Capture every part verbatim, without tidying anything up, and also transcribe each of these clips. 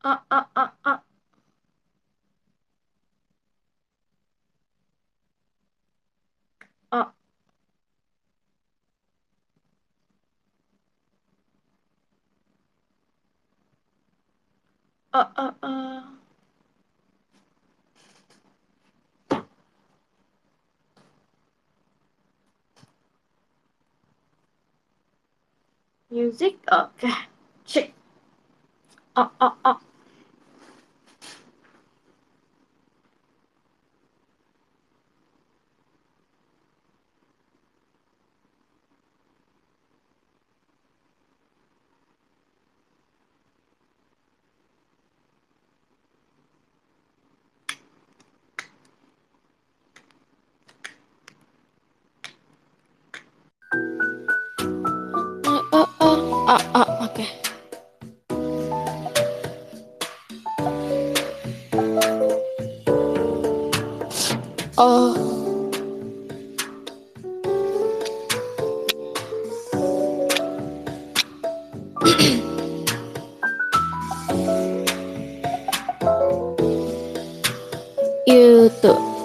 Uh, uh, uh, uh. Uh, uh, uh, uh. Music. Okay. Check. Uh, uh, uh. Uh, uh, uh, uh, uh, okay. Oh, you too.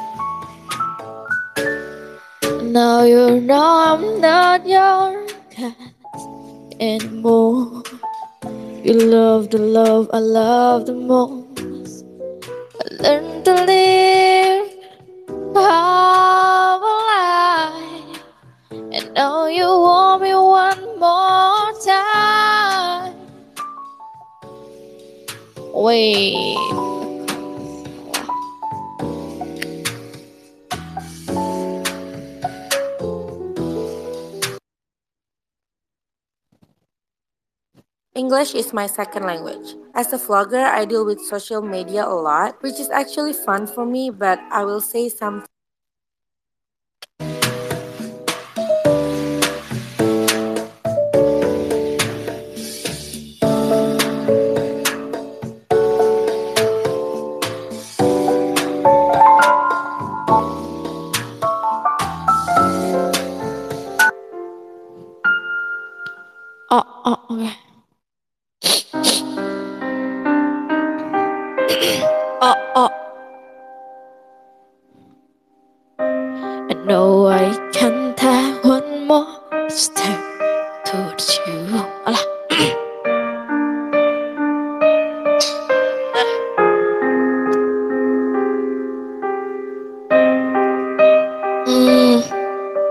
Now you know I'm not your cat anymore. You love the love I love the most. I learned to live how I and now you want me one more time. Wait. English is my second language. As a vlogger, I deal with social media a lot, which is actually fun for me, but I will say some. Oh, oh, okay. Oh, oh. I know I can take one more step towards you. Alah. Mm.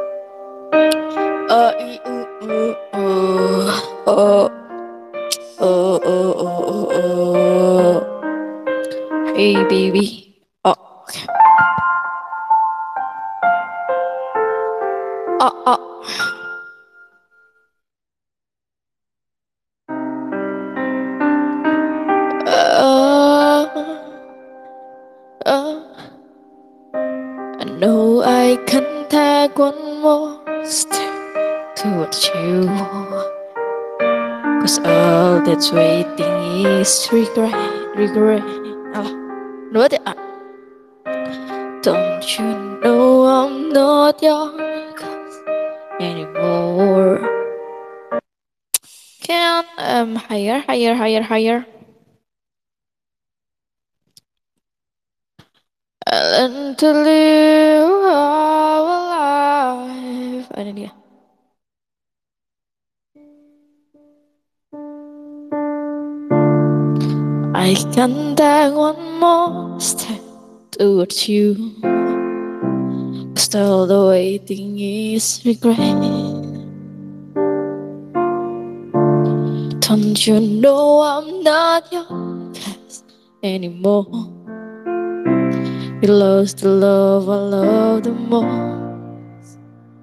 Uh, e, ooh, ooh, ooh. Oh, oh, oh, oh, oh, oh. Hey, baby. Oh, okay. Oh, oh. Uh, uh, I know I can take one more step towards you. Cause all that's waiting is regret, regret. Alah, what the, ah. Don't you know I'm not yours anymore? Can um higher, higher, higher, higher. I learn to live our life. Ano dia? I can take one more step towards you. Still the waiting is regret. Don't you know I'm not your guest anymore? You lost the love I love the most.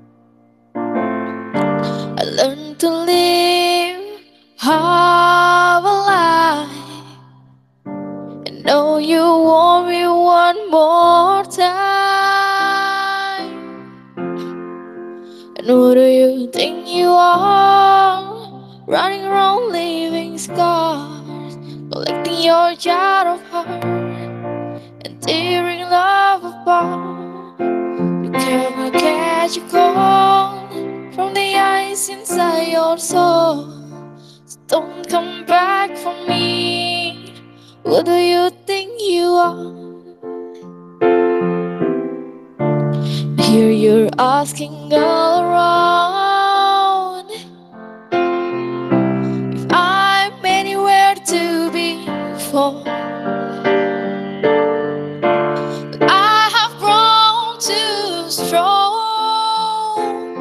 I learned to live half a life. And know you want me one more time. And who do you think you are? Running around leaving scars, collecting your jar of heart and tearing love apart. You cannot catch a cold from the ice inside your soul. So don't come back for me. Who do you think you are? Here you're asking all around if I'm anywhere to be found. But I have grown too strong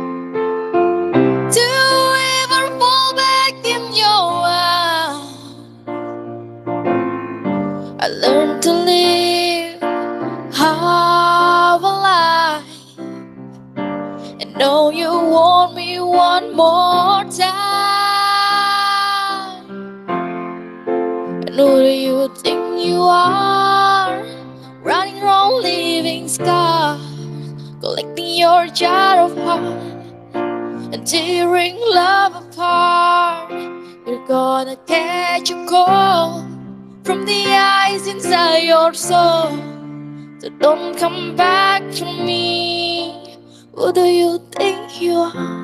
to ever fall back in your arms. I learned to live half a life and know you want me one more time. And who do you think you are? Running around leaving scars, collecting your jar of heart and tearing love apart. You're gonna catch a cold from the ice inside your soul. So don't come back to me. Who do you think you are?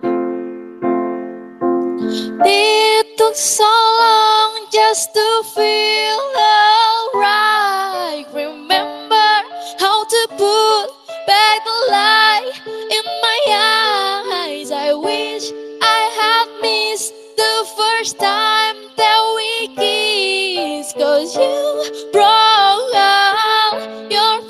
It took so long just to feel alright. Remember how to put back the light in my eyes. I wish I had missed the first time that we kissed, 'cause you broke all your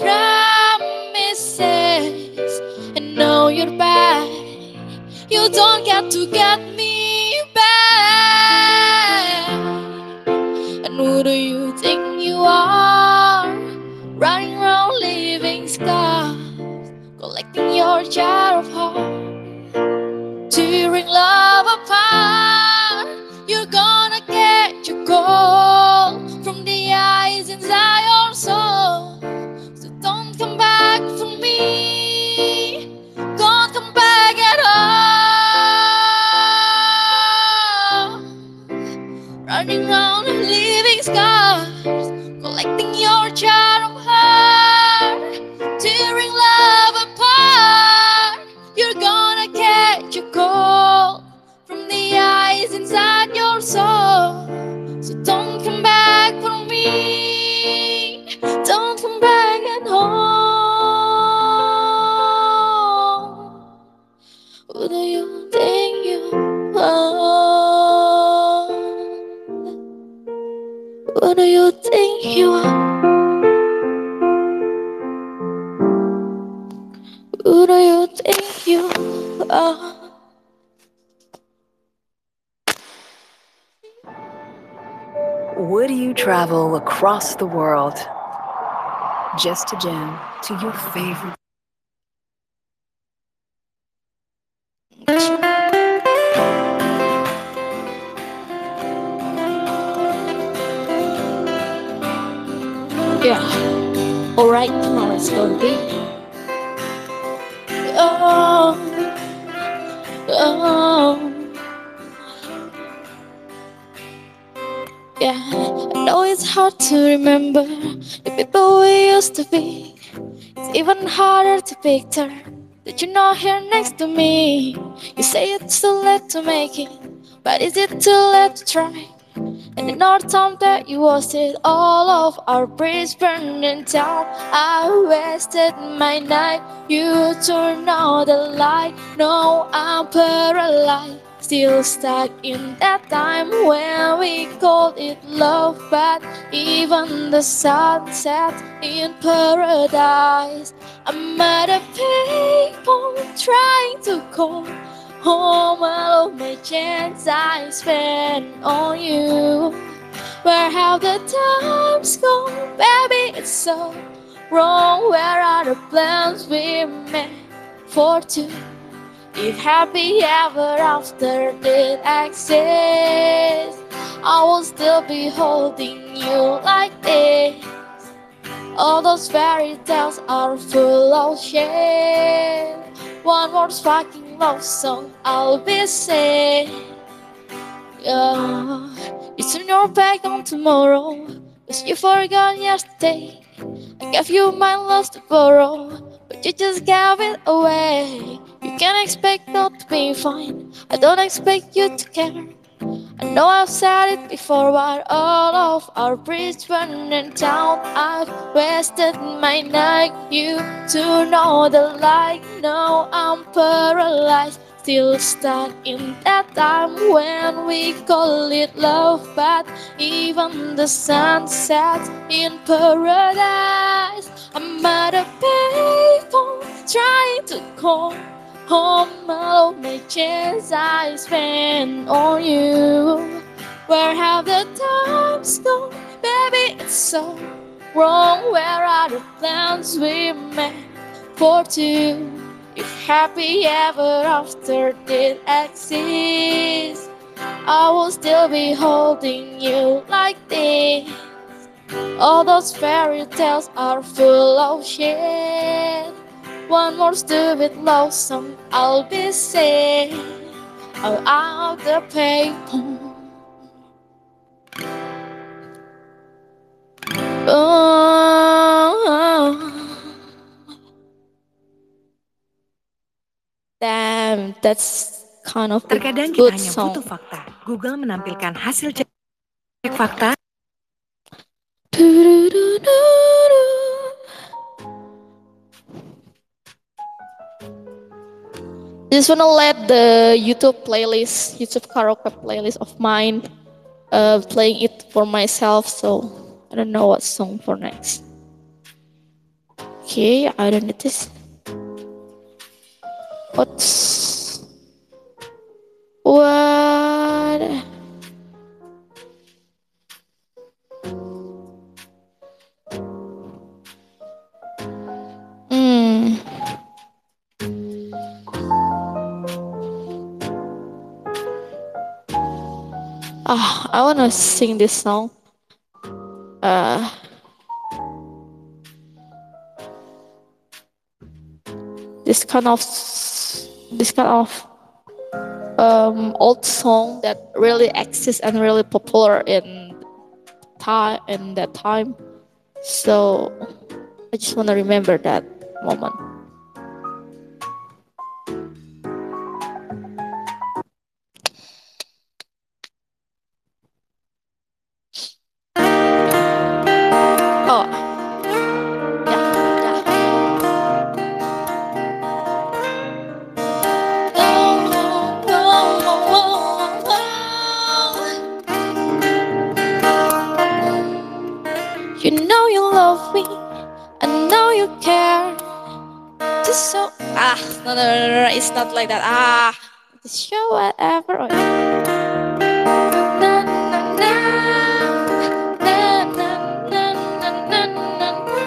promises and now you're back. You don't get to get me back. And who do you think you are? Running around leaving scars, collecting your jar of heart, tearing love apart. You're gonna catch a cold from the ice inside your soul. So don't come back for me. Don't come back at all. Running around and leaving scars, collecting your jar of heart, tearing love apart. You're gonna catch a cold from the ice inside your soul. So don't come back for me. Don't come back at home. Who do you think you are? Who do you think you are? Who do you think you are? Would you travel across the world just to jam to your favorite? Yeah. Alright, now let's go to bed. Oh, oh. Yeah, I know it's hard to remember the people we used to be. It's even harder to picture that you're not here next to me. You say it's too late to make it, but is it too late to try? And in our time that you wasted all of our bridges burning down, I wasted my night. You turned out the light. No, I'm paralyzed, still stuck in that time when we called it love. But even the sun set in paradise. I'm at a payphone trying to call home all of my chance I spent on you. Where have the times gone, baby? It's so wrong. Where are the plans we made for two? If happy ever after did exist, I will still be holding you like this. All those fairy tales are full of shit. One more fucking love song, I'll be sad. Yeah. You turn your back on tomorrow, 'cause you forgot yesterday. I gave you my love to borrow, but you just gave it away. You can't expect not to be fine, I don't expect you to care. I know I've said it before, but all of our bridge burning down. I've wasted my night, you to know the light. Now I'm paralyzed, still stuck in that time when we call it love. But even the sun sets in paradise. I'm at a payphone trying to call home all of my chance I spent on you. Where have the times gone? Baby, it's so wrong. Where are the plans we made for two? If happy ever after did exist, I will still be holding you like this. All those fairy tales are full of shit. One more stupid love song, I'll be sick out of the paper. Oh, damn, that's kind of a Terkadang kita good hanya song. butuh fakta. Google menampilkan hasil cek cek fakta. Just wanna let the YouTube playlist, YouTube karaoke playlist of mine, uh, playing it for myself. So I don't know what song for next. Okay, I don't need this. What's what? Hmm. Ah, I wanna sing this song. Uh, this kind of this kind of um, old song that really exists and really popular in time in that time. So I just wanna remember that moment. Oh, yeah, yeah. You know you love me, I know you care. Just so ah no no no no, no. It's not like that. Ah, just show whatever. Oh, yeah. Na, na, na, na, na, na, na, na, na, na.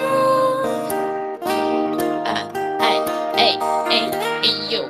Ah, ay, ay, ay, ay, yo.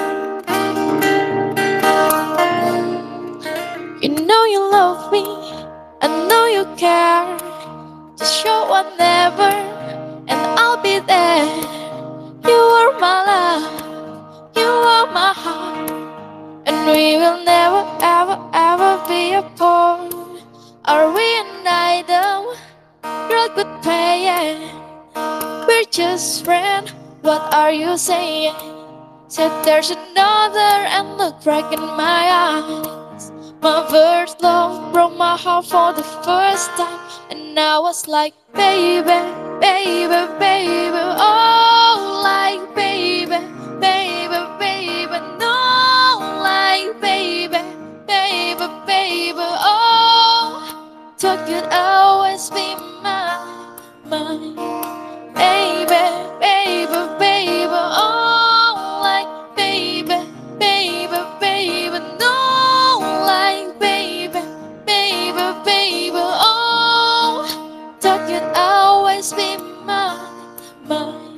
You know you love me, I know you care. Just show whatever, and I'll be there. You are my love, you are my heart, and we will never, ever, ever be apart. Are we an item? Girl, good paying. We're just friends. What are you saying? Said there's another, and look right in my eyes. My first love broke my heart for the first time, and I was like, baby, baby, baby, oh, like baby, baby, baby, no, like baby, baby, baby, oh, thought you'd always be mine, mine, baby, baby, baby, oh, like baby, baby, baby, no, like baby, baby, baby, oh, thought you'd always be mine, mine,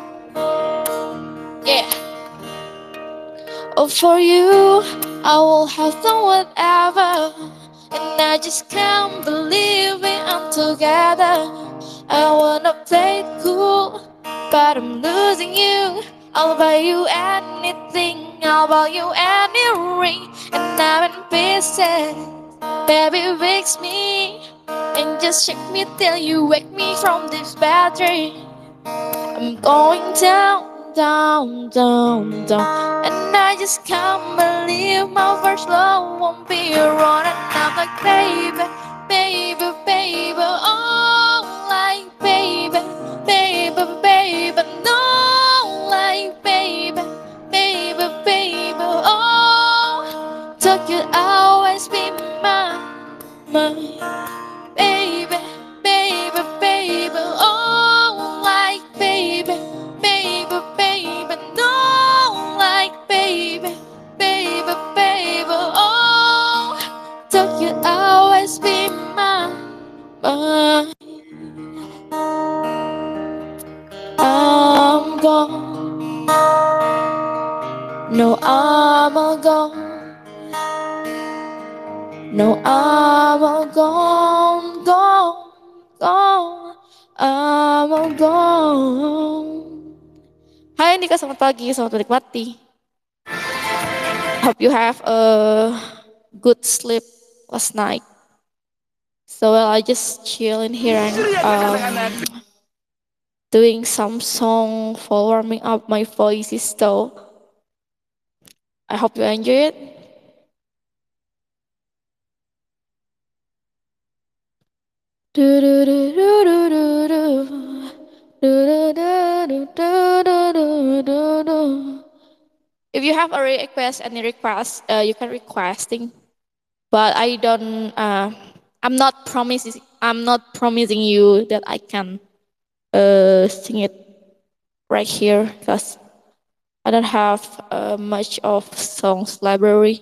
yeah. Oh, for you, I will have done whatever, and I just can't believe we are together. I wanna play it cool, but I'm losing you. I'll buy you anything, I'll buy you any ring, and I'm in pieces. Baby, wakes me, and just shake me till you wake me from this bad dream. I'm going down, down, down, down, and I just can't believe my first love won't be around. And I'm like, baby, baby, baby, baby, baby, baby. Oh, like baby, baby, baby. No, like baby, baby, baby. Oh, thought you'd always be mine, mine. I'm gone. No, I'm all gone. No, I'm all gone, gone, gone. I'm all gone. Hai Nika, selamat pagi, selamat menikmati. Hope you have a good sleep last night. So well, I just chill in here and um, doing some song for warming up my voices. So I hope you enjoy it. Do do do do do do do. Do, do, do, do, do, do, do, do. If you have a request, any request, uh, you can requesting. But I don't. Uh, I'm not promising. I'm not promising you that I can uh, sing it right here because I don't have uh, much of songs library.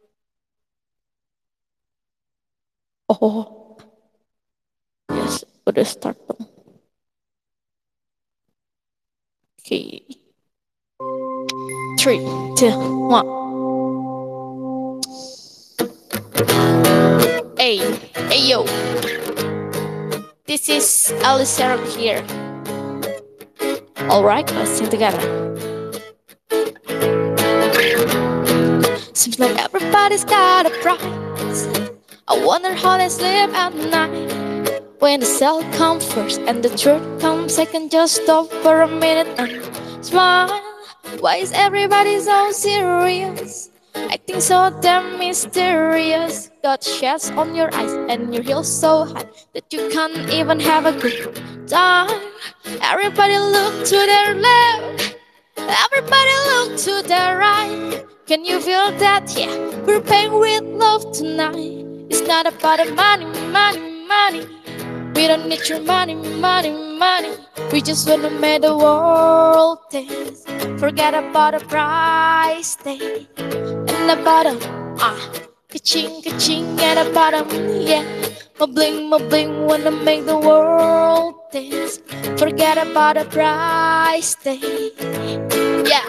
Oh, yes, udah start dong. Okay. Three, two, one. Hey, hey yo. This is Alice Serum here. Alright, let's sing together. Seems like everybody's got a price. I wonder how they sleep at night. When the cell comes first and the truth comes second, just stop for a minute and smile. Why is everybody so serious? Acting so damn mysterious. Got shades on your eyes and your heels so high that you can't even have a good time. Everybody look to their left, everybody look to their right. Can you feel that? Yeah, we're paying with love tonight. It's not about the money, money, money. We don't need your money, money, money. We just wanna make the world dance. Forget about the price tag and the bottom, ah, ka-ching, ka-ching at the bottom, yeah. My bling, my bling, wanna make the world dance. Forget about the price tag, yeah.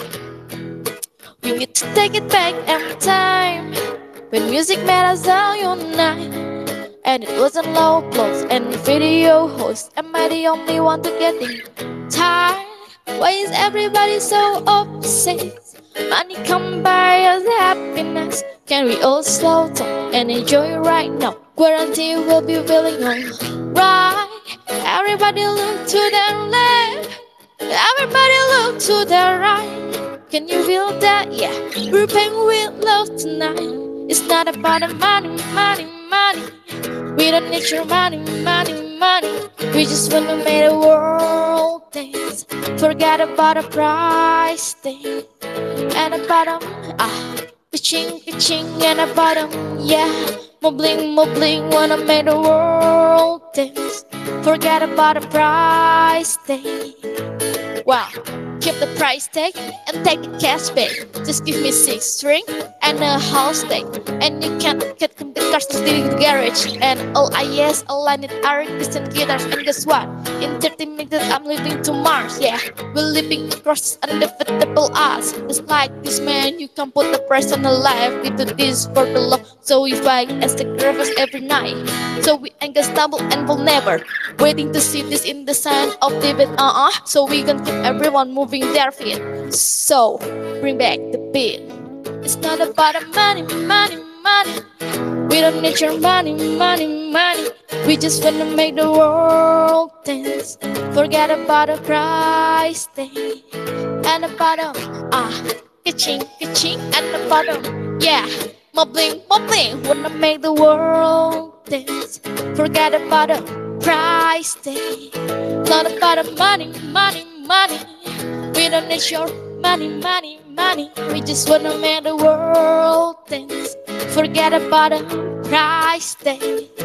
We need to take it back every time when music made us all unite. And it wasn't low blows and video hosts. Am I the only one to getting tired? Why is everybody so obsessed? Money come buy us happiness. Can we all slow down and enjoy right now? Guarantee we'll be feeling alright. Everybody look to their left, everybody look to their right. Can you feel that? Yeah, we're paying with love tonight. It's not about the money, money, money. We don't need your money, money, money. We just wanna make the world dance. Forget about the price thing and the bottom, ah, ka-ching, ka-ching and the bottom, yeah. Mo bling, mo bling, wanna make the world dance. Forget about the price thing. Wow, keep the price tag and take a cash back. Just give me six string and a house tag, and you can get the cars to the garage. And all I yes, all I need are decent guitars. And guess what? In thirty minutes I'm leaving to Mars. Yeah, we're living across undefeatable odds. Just like this man, you can put the price on the life. We do this for the love, so we fight and sacrifice every night. So we ain't gonna stumble and will never waiting to see this in the sign of David. Uh-uh. So we gonna keep everyone moving their feet. So bring back the beat. It's not about the money, money, money. We don't need your money, money, money. We just wanna make the world dance. Forget about the price thing and the bottom, ah, ka-ching, ka-ching at the bottom, yeah. Mo bling, mo bling, wanna make the world dance. Forget about the price thing, not about the money, money, money. We don't need your money, money, money. We just wanna make the world dance. Forget about the price tag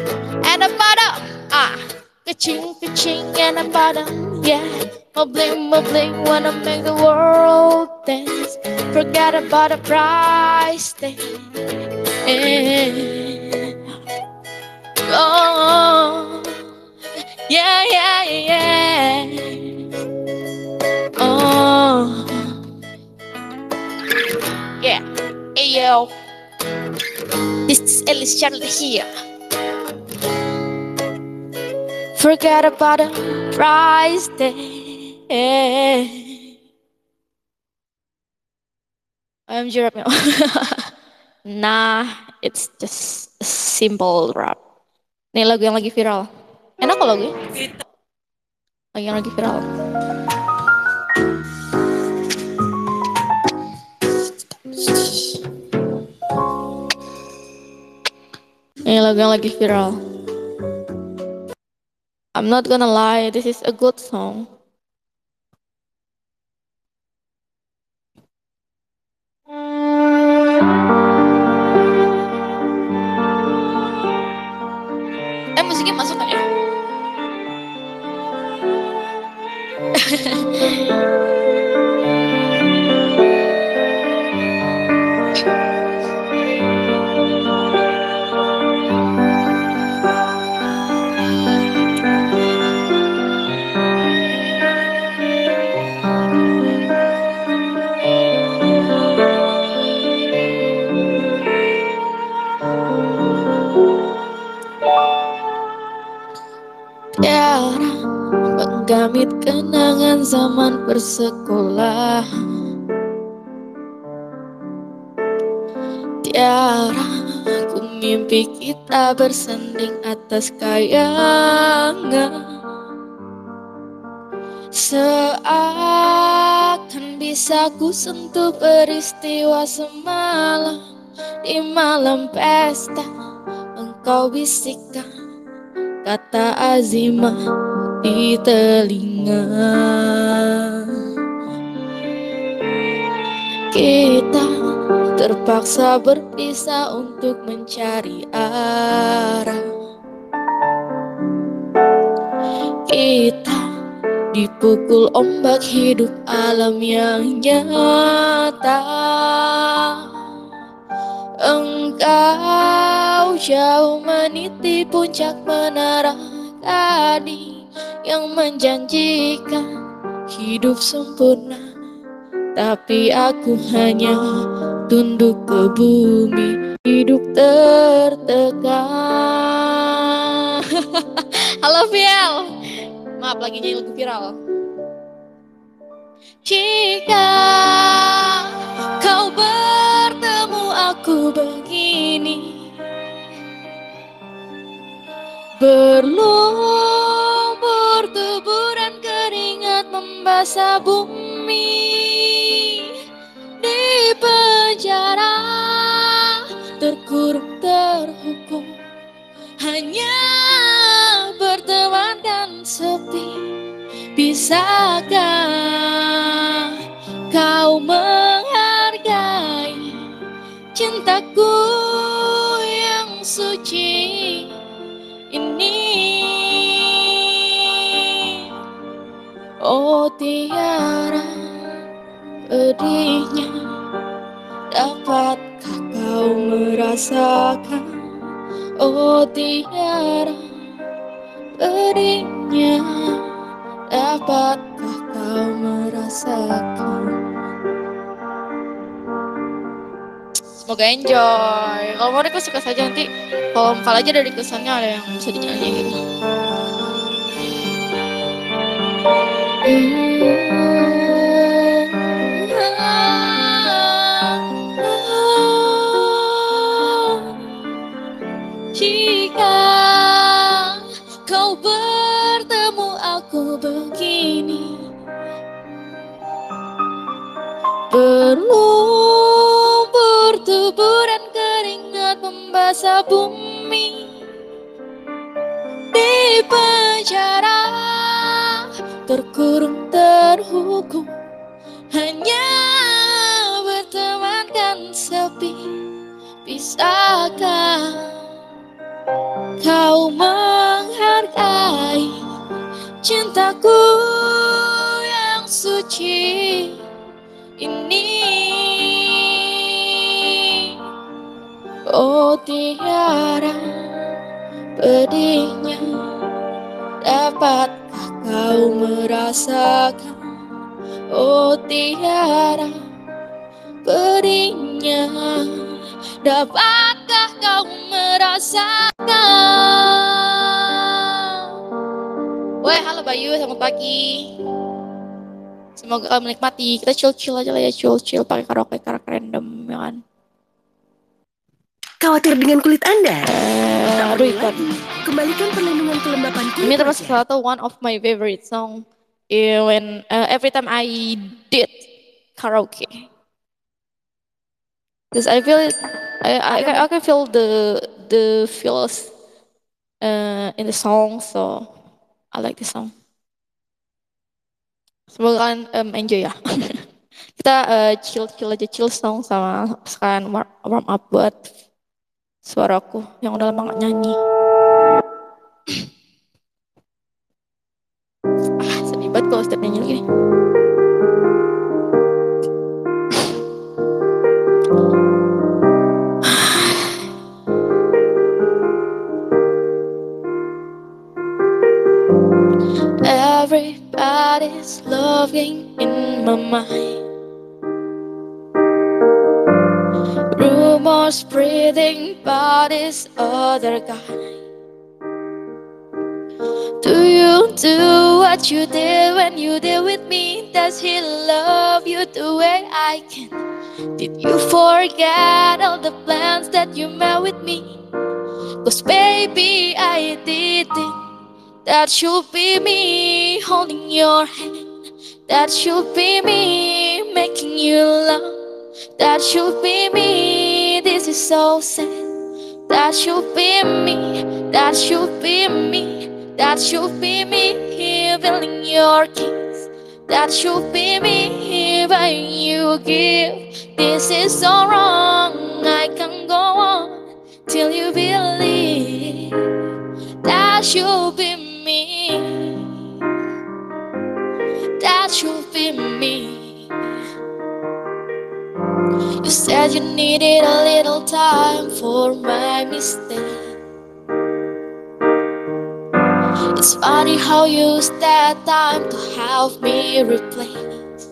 and the bottom. Ah, ka-ching, ka-ching, and the bottom. Yeah, mumbling, mumbling, wanna make the world dance. Forget about the price tag. Oh, yeah, yeah, yeah. Oh, yeah. Hey yo, this is Ellis Charlotte here. Forget about the price tag. I'm J-Rap. Nah, it's just a simple rap. Ini lagu yang lagi viral. Enak kok lagunya. Lagi yang lagi viral. Ini lagu yang lagi viral. I'm not gonna lie, this is a good song. Eh, musiknya masuk kan ya? Tiara menggamit kenangan zaman persekolahan. Tiara, ku mimpi kita bersanding atas kayangan. Seakan bisa ku sentuh peristiwa semalam. Di malam pesta engkau bisikkan kata azimah di telinga. Kita terpaksa berpisah untuk mencari arah. Kita dipukul ombak hidup alam yang nyata. Engkau jauh meniti puncak menara gading yang menjanjikan hidup sempurna, tapi aku hanya tunduk ke bumi, hidup tertekan. Halo Viel, maaf lagi nyanyi lagu viral. Jika kau bertemu aku begini, berlumpur tubuh dan keringat membasah bumi. Di penjara terkurung terhukum, hanya berteman dan sepi. Bisakah kau menghargai cintaku yang suci ini? Oh Tiara, pedihnya dapatkah kau merasakan? Oh Tiara, pedihnya dapatkah kau merasakan? Semoga enjoy. Kalau mau request suka saja, nanti kalau kalau aja dari kesannya ada yang bisa dinyanyi gitu. Jika kau bertemu aku begini, berlumpur tubuh dan keringat membasah bumi. Di penjara terkurung terhukum, hanya berteman dan sepi. Bisakah kau menghargai cintaku yang suci ini. Oh tiada pedihnya, dapatkah kau merasakan? Oh tiada pedihnya, dapatkah kau merasakan? Weh, halo Bayu, selamat pagi. Semoga kalian menikmati. Kita chill-chill aja lah ya, chill-chill pakai karaoke karaoke random, ya kan? Khawatir dengan kulit Anda? Eh, Tak aduh perlu iklan. lagi. Kembalikan perlindungan kelembapan kulit Ini termasuk wajah. salah satu one of my favorite song. eh, when uh, every time I did karaoke, because I feel it, I I, can- I can feel the the feels uh, in the song, so I like the song. Semoga kalian um, enjoy ya. Kita uh, chill chill aja, chill song sama sekalian warm, warm up buat suaraku yang udah lama gak nyanyi. Ah, sedih banget kalau setiap nyanyi lagi. Everybody's loving in my mind. Rumors spreading about this other guy. Do you do what you did when you did with me? Does he love you the way I can? Did you forget all the plans that you made with me? Cause baby, I didn't. That should be me holding your hand. That should be me making you laugh. That should be me, this is so sad. That should be me, that should be me. That should be me feeling your kiss. That should be me buying you a gift. This is so wrong, I can't go on till you believe. That should be me. That should be me. You said you needed a little time for my mistake. It's funny how you used that time to have me replaced.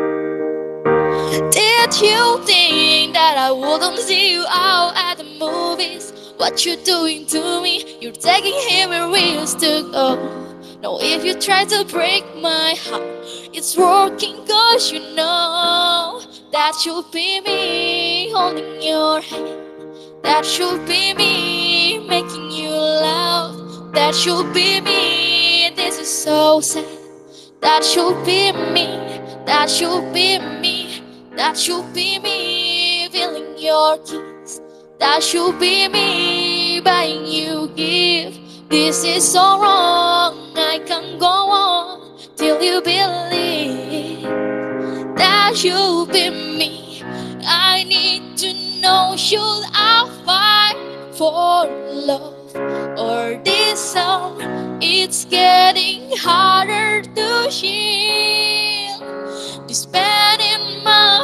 Did you think that I wouldn't see you out at the movies? What you doing to me? You're taking him where we used to go. Now if you try to break my heart, it's working cause you know. That should be me holding your hand. That should be me making you laugh. That should be me, this is so sad. That should be me, that should be me. That should be me feeling your kiss. That should be me buying you gift. This is so wrong, I can't go on till you believe. That should be me. I need to know, should I fight for love or this song? It's getting harder to heal this pain in my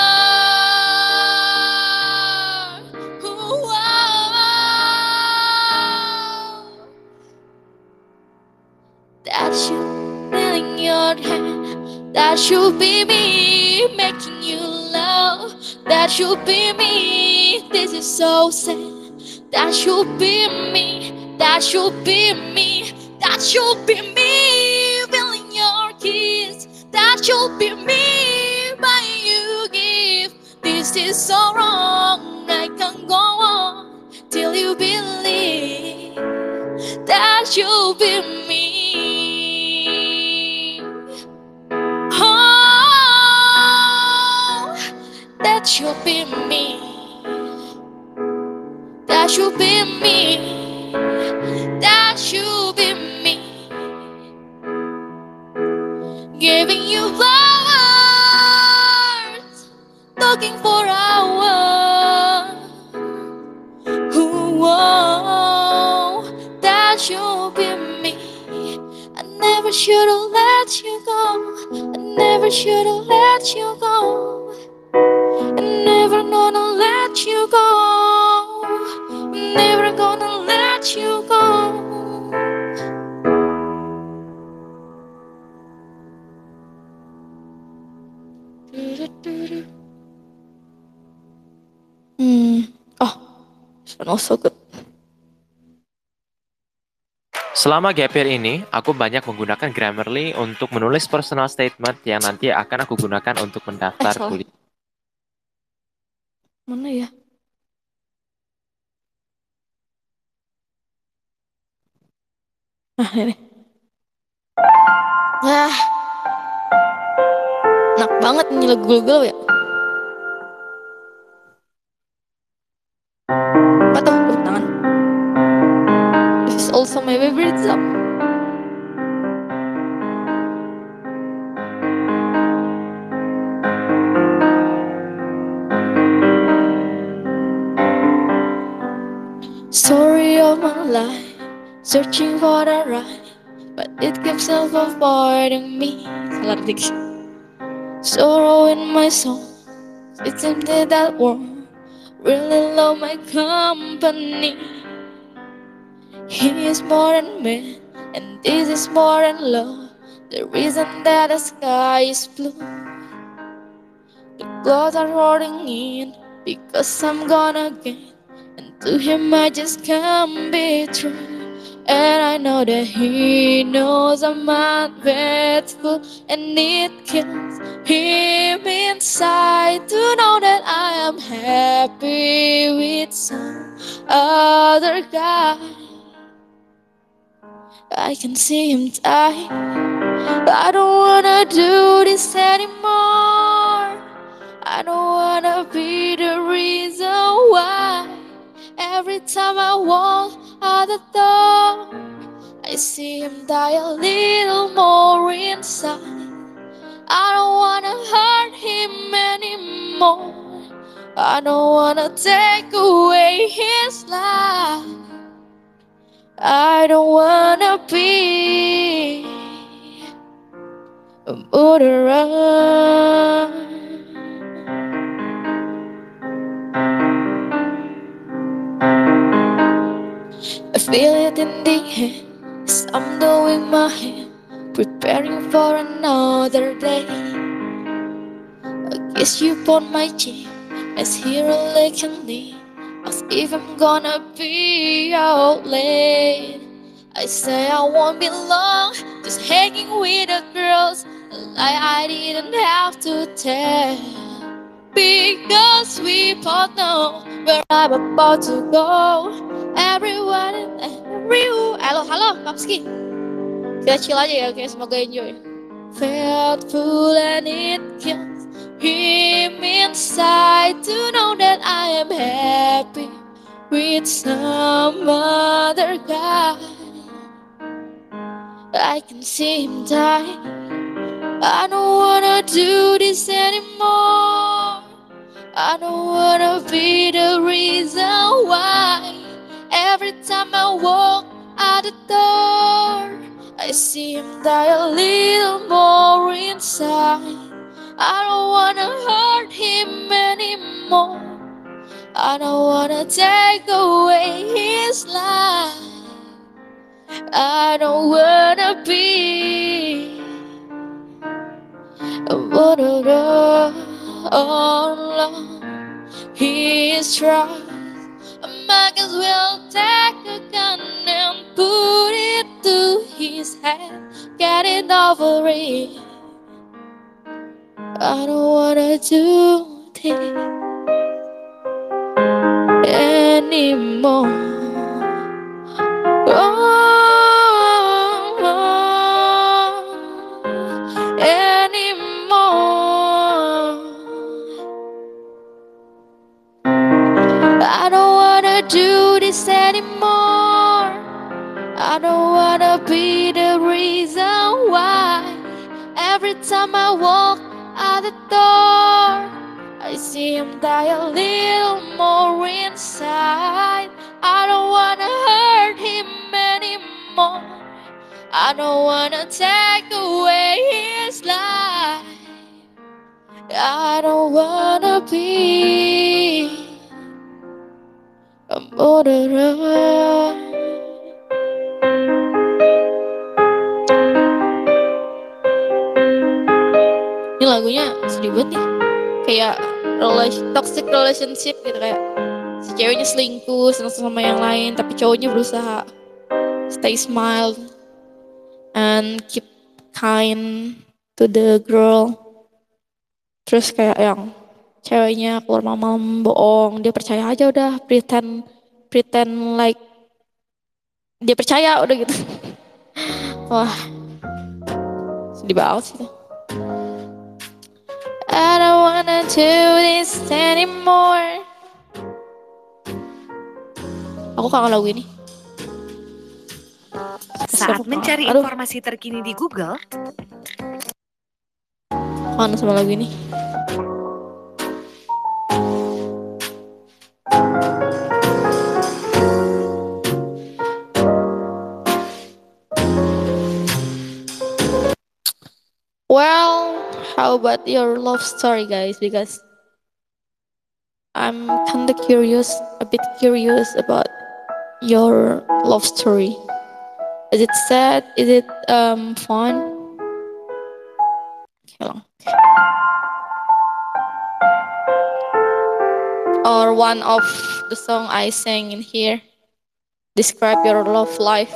heart. Ooh, wow. That should be in your hand. That should be me making you laugh. That should be me. This is so sad. That should be me. That should be me. That should be me feeling your kiss. That should be me buying you gift. This is so wrong, I can't go on till you believe. That should be me. Oh, that should be me. That should be me. That should be me. Giving you flowers, looking for hours. Ooh, oh, to be me. I never should have let you go. I never should have let you go. I never gonna let you go. I'm never gonna let you go. Hmm. Oh, smells so good. Selama gap year ini, aku banyak menggunakan Grammarly untuk menulis personal statement yang nanti akan aku gunakan untuk mendaftar Eh, salah. kuliah. Mana ya? Nah, ini. Wah, enak banget nih lagu galau ya. Apa tuh? Tepuk tangan. This is also my favorite song. Story of my life, searching for the right, but it keeps avoiding me. Salah dikit. Sorrow in my soul, it's empty that world. Really love my company. He is more than man, and this is more than love. The reason that the sky is blue, the clouds are rolling in because I'm gonna gain. And to him I just can't be true. And I know that he knows I'm unfaithful, and it kills him inside to know that I am happy with some other guy. I can see him die. I don't wanna do this anymore. I don't wanna be the reason why every time I walk out the door I see him die a little more inside. I don't wanna hurt him anymore. I don't wanna take away his life. I don't wanna be a murderer. I feel it in the air as I'm doing my hair, preparing for another day. I kiss you upon my cheek as hero licking me, as if I'm gonna be out late. I say I won't be long, just hanging with the girls, a lie I didn't have to tell. Because we both know where I'm about to go. Everyone and everywhere. Halo, halo, Papski. Kita chill aja ya, oke? Semoga enjoy. Faithful and it kills him inside to know that I am happy with some other guy. I can see him die. I don't wanna do this anymore. I don't wanna be the reason why every time I walk out the door I see him die a little more inside. I don't wanna hurt him anymore. I don't wanna take away his life. I don't wanna be a murderer. Oh Lord, he is right. I might as well take a gun and put it to his head. Get it over it. I don't wanna do this anymore. Oh, anymore. I don't wanna do this anymore. I don't wanna be the reason why every time I walk out the door I see him die a little more inside. I don't wanna hurt him anymore. anymore. I don't wanna take away his life. I don't wanna be a murderer. Ini lagunya sedih banget nih. Kayak relation, toxic relationship gitu, kayak si ceweknya selingkuh senang sama yang lain, tapi cowoknya berusaha stay smile and keep kind to the girl. Terus kayak yang ceweknya keluar malam bohong, dia percaya aja udah, pretend pretend like dia percaya udah gitu. Wah, sedih banget sih itu. I don't wanna do this anymore. Aku kangen lagu ini. Saat mencari Aduh, informasi terkini di Google, kangen sama lagu ini. Well, how about your love story, guys? Because I'm kinda curious, a bit curious about your love story. Is it sad? Is it um fun? Okay, lang. Or one of the song I sang in here. Describe your love life.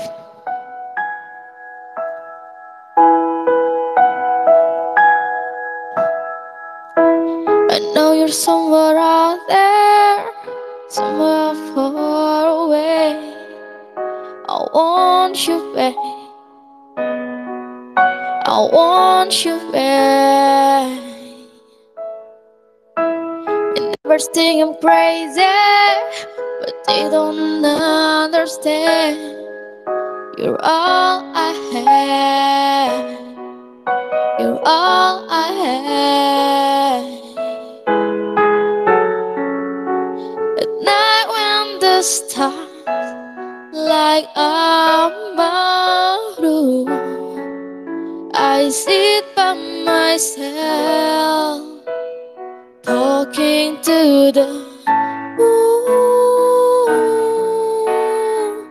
I know you're somewhere out there, somewhere far away. I want you back. I want you back. And never think I'm crazy, but they don't understand. You're all I have. You're all I have. At night when the stars like a maroon, I sit by myself, talking to the moon.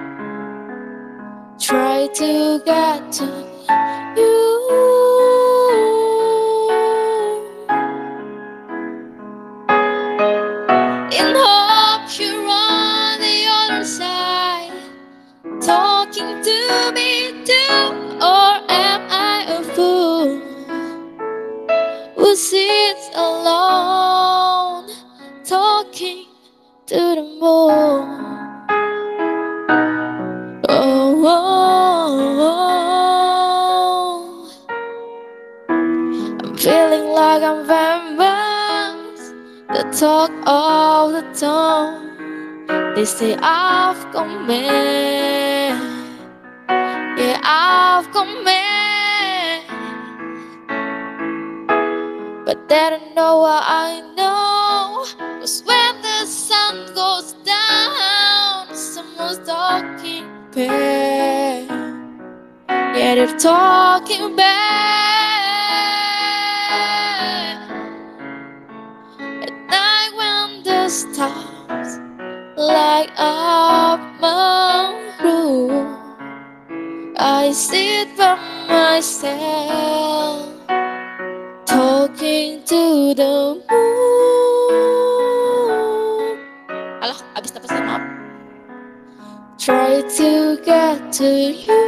Try to get to you. In hope you're on the other side, talking to me too. Or am I a fool who sits alone, talking to the moon? Oh, oh, oh. I'm feeling like I'm vampires, the talk of the town. They say I've come in, yeah, I've come in, but they don't know what I know. 'Cause when the sun goes down, someone's talking back. Yeah, they're talking back. At night when the stars light up my room, I sit by myself, talking to the moon. Alah, abis napasan, maaf. Try to get to you.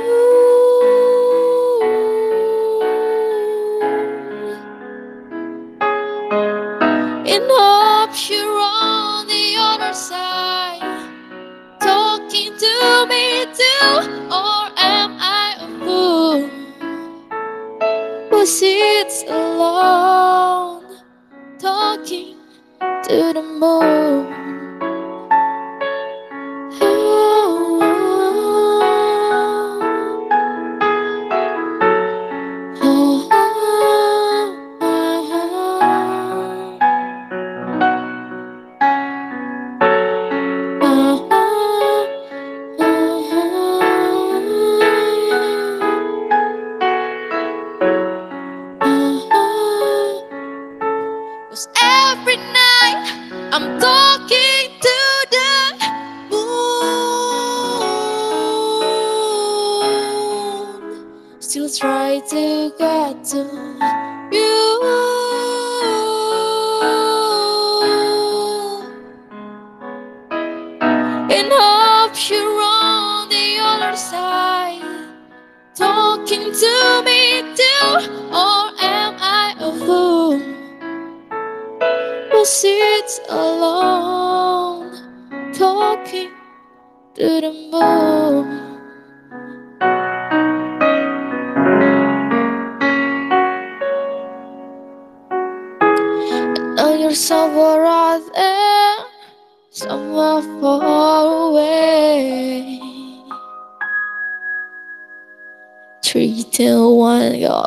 In hope you're on the other side, talking to me too. Or am I a fool who sits alone, talking to the moon? still try to get to you. In hopes you're on the other side, talking to me too. Or am I a fool who sits alone, talking to the moon? Know you're somewhere out there, somewhere far away. Three, two, one, go.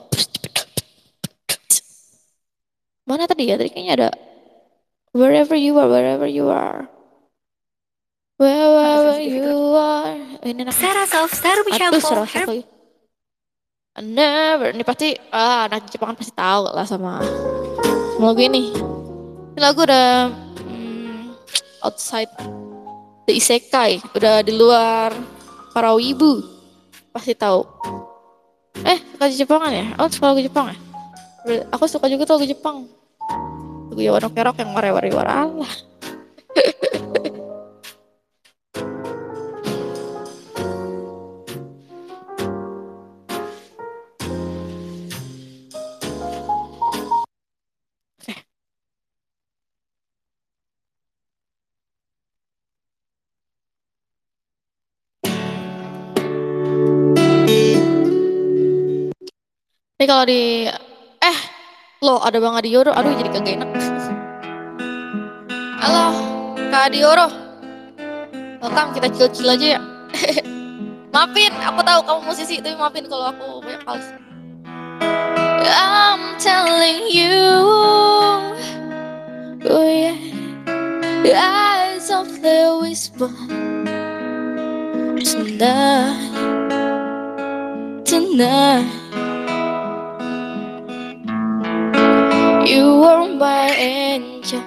Mana tadi ya? Tadi kayaknya ada wherever you are, wherever you are, wherever you are. Ini anak Sarah Self-Star Aduh, serah lagi. I never. Ini pasti ah anak Jepang pasti tahu lah sama sama lagu ini. Ini lagu udah hmm, outside the isekai, udah di luar para wibu, pasti tahu. Eh, suka Jepangan ya? Oh, suka lagu Jepang ya? Aku suka juga tuh lagu Jepang. Lagu Yawano Kerok yang ware-ware-ware Allah. Ini kalau di eh loh ada Bang Adioro, aduh jadi kagak enak. Halo Kak Adioro, welcome, kita chill-chill aja ya. Maafin, aku tahu kamu musisi, tapi maafin kalau aku banyak fals. I'm telling you, oh yeah, the eyes of the whisper tonight, tonight. You were my angel.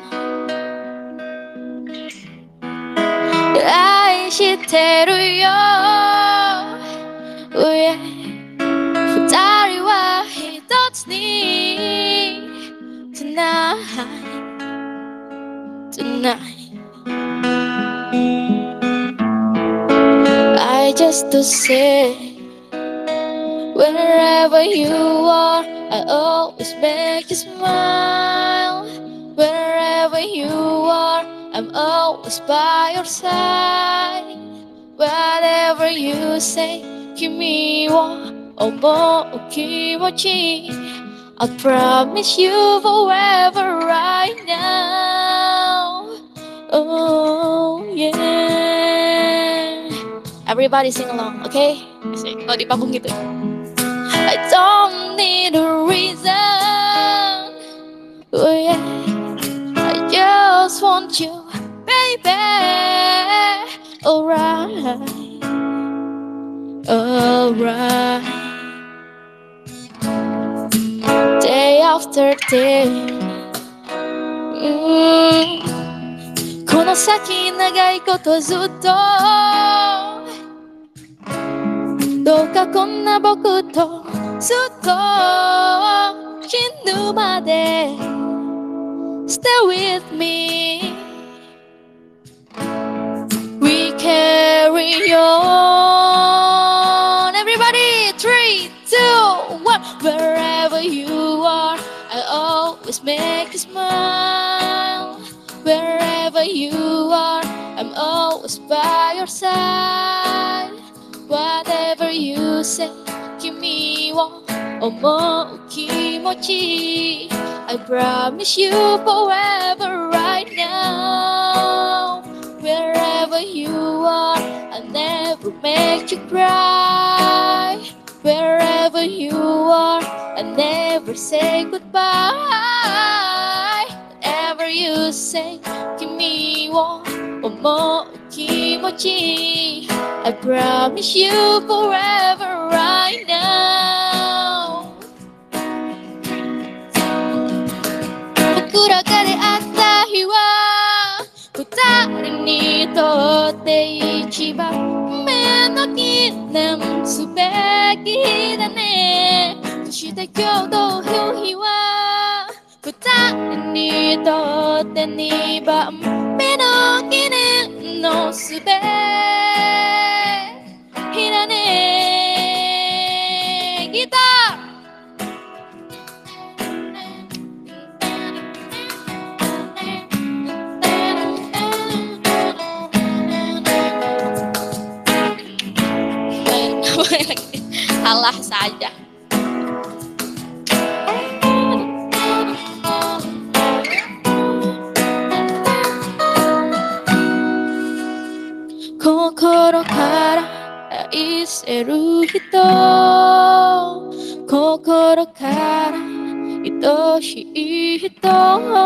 I should tell you, oh yeah. Futari wa hitotsu ni tonight, tonight. I just to say, wherever you are, I always make you smile. Wherever you are, I'm always by your side. Whatever you say, kimi wa omou kimochi, I promise you forever right now. Oh yeah. Everybody sing along, okay? Kalau di panggung gitu. I don't need a reason, oh yeah, I just want you, baby, alright, alright. Day after day, mm, この先長いことずっとどうかこんな僕とずっと死ぬまで Stay with me. We carry on. Everybody, three, two, one. Wherever you are, I always make you smile. Wherever you are, I'm always by your side. Whatever you say, kimi wa omou kimochi, I promise you forever right now. Wherever you are, I'll never make you cry. Wherever you are, I'll never say goodbye. Whatever you say, kimi wa omou kimochi, I promise you forever right now. 僕らが出会った日は二人にとって一番運命の記念すべき日だね。そして今日という日は二人にとって二番目の記念のすべきだね。ギターsalah saja. Kokoro kara aiseru hito, kokoro kara itoshii hito,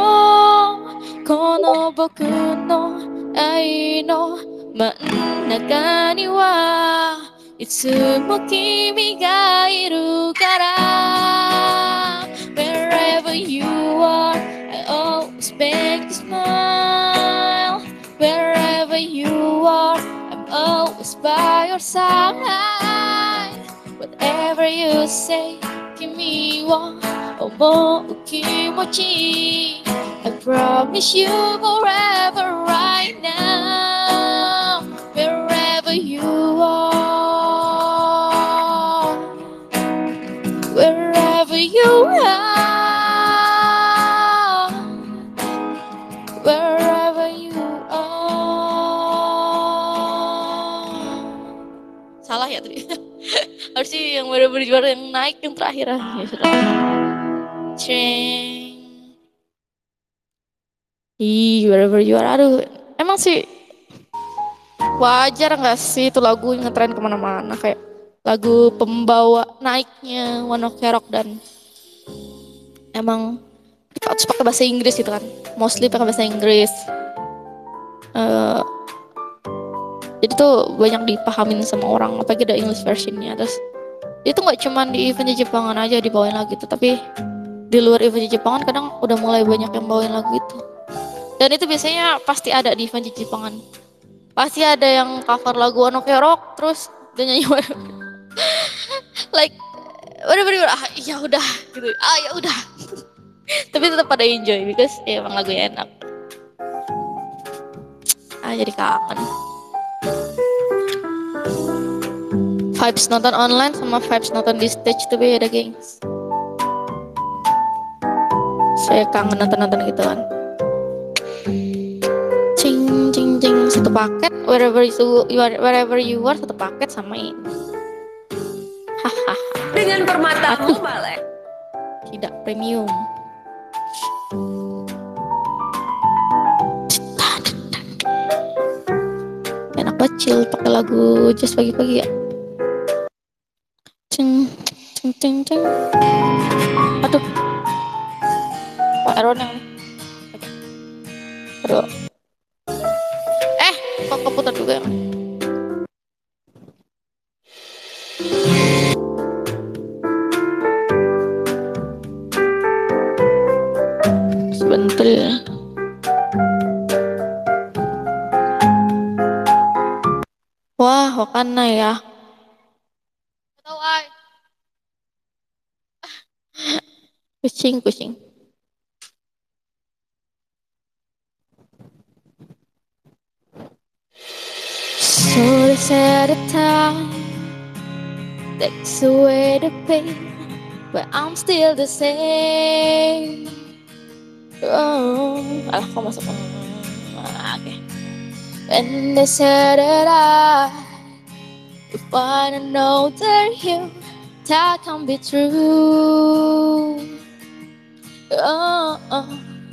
kono boku no ai no mannaka ni wa itsumo kimi ga iru kara. Wherever you are, I always make you smile. Wherever you are, I'm always by your side. Whatever you say, kimi wa omou kimochi, I promise you forever right now. Wherever you are, wherever you are, wherever you are. Salah ya tadi. Harusnya yang bener-bener juara yang naik yang terakhir. Ya sudah. Ceng. Ih, wherever you are. Aduh, emang sih wajar nggak sih itu lagu ngetren kemana-mana, kayak lagu pembawa naiknya One Ok Rock, dan emang harus pakai bahasa Inggris gitu kan, mostly pakai bahasa Inggris. Uh, jadi tuh banyak dipahamin sama orang, apalagi ada English versionnya. Terus itu nggak cuman di event Jepangan aja dibawain lagu itu, tapi di luar event Jepangan kadang udah mulai banyak yang bawain lagu itu. Dan itu biasanya pasti ada di event Jepangan. Pasti ada yang cover lagu One Ok Rock terus dia nyanyi like bener-bener ah ya udah gitu, ah ya udah. Tapi tetap pada enjoy because ya emang lagunya enak. Ah jadi kangen. Vibes nonton online sama vibes nonton di stage itu beda, gengs. Saya kangen nonton-nonton gitu kan. Cing cing cing satu paket wherever you, you are, wherever you are satu paket sama ini. Hahaha. Dengan Permata Aduh. Mobile. Tidak premium. Enak banget chill pakai lagu jazz pagi-pagi ya. Cing cing cing cing. Aduh. Pak Aaron yang Aduh. Eh, kok keputar juga ya? Sebentar ya. Wah, Wakana ya. Tahu ay. Kucing, kucing. So they said the time takes away the pain, but I'm still the same. Oh, alah kok masuk. Ah, oke. Okay. And they said that I would find another you, that can't be true. Oh, oh.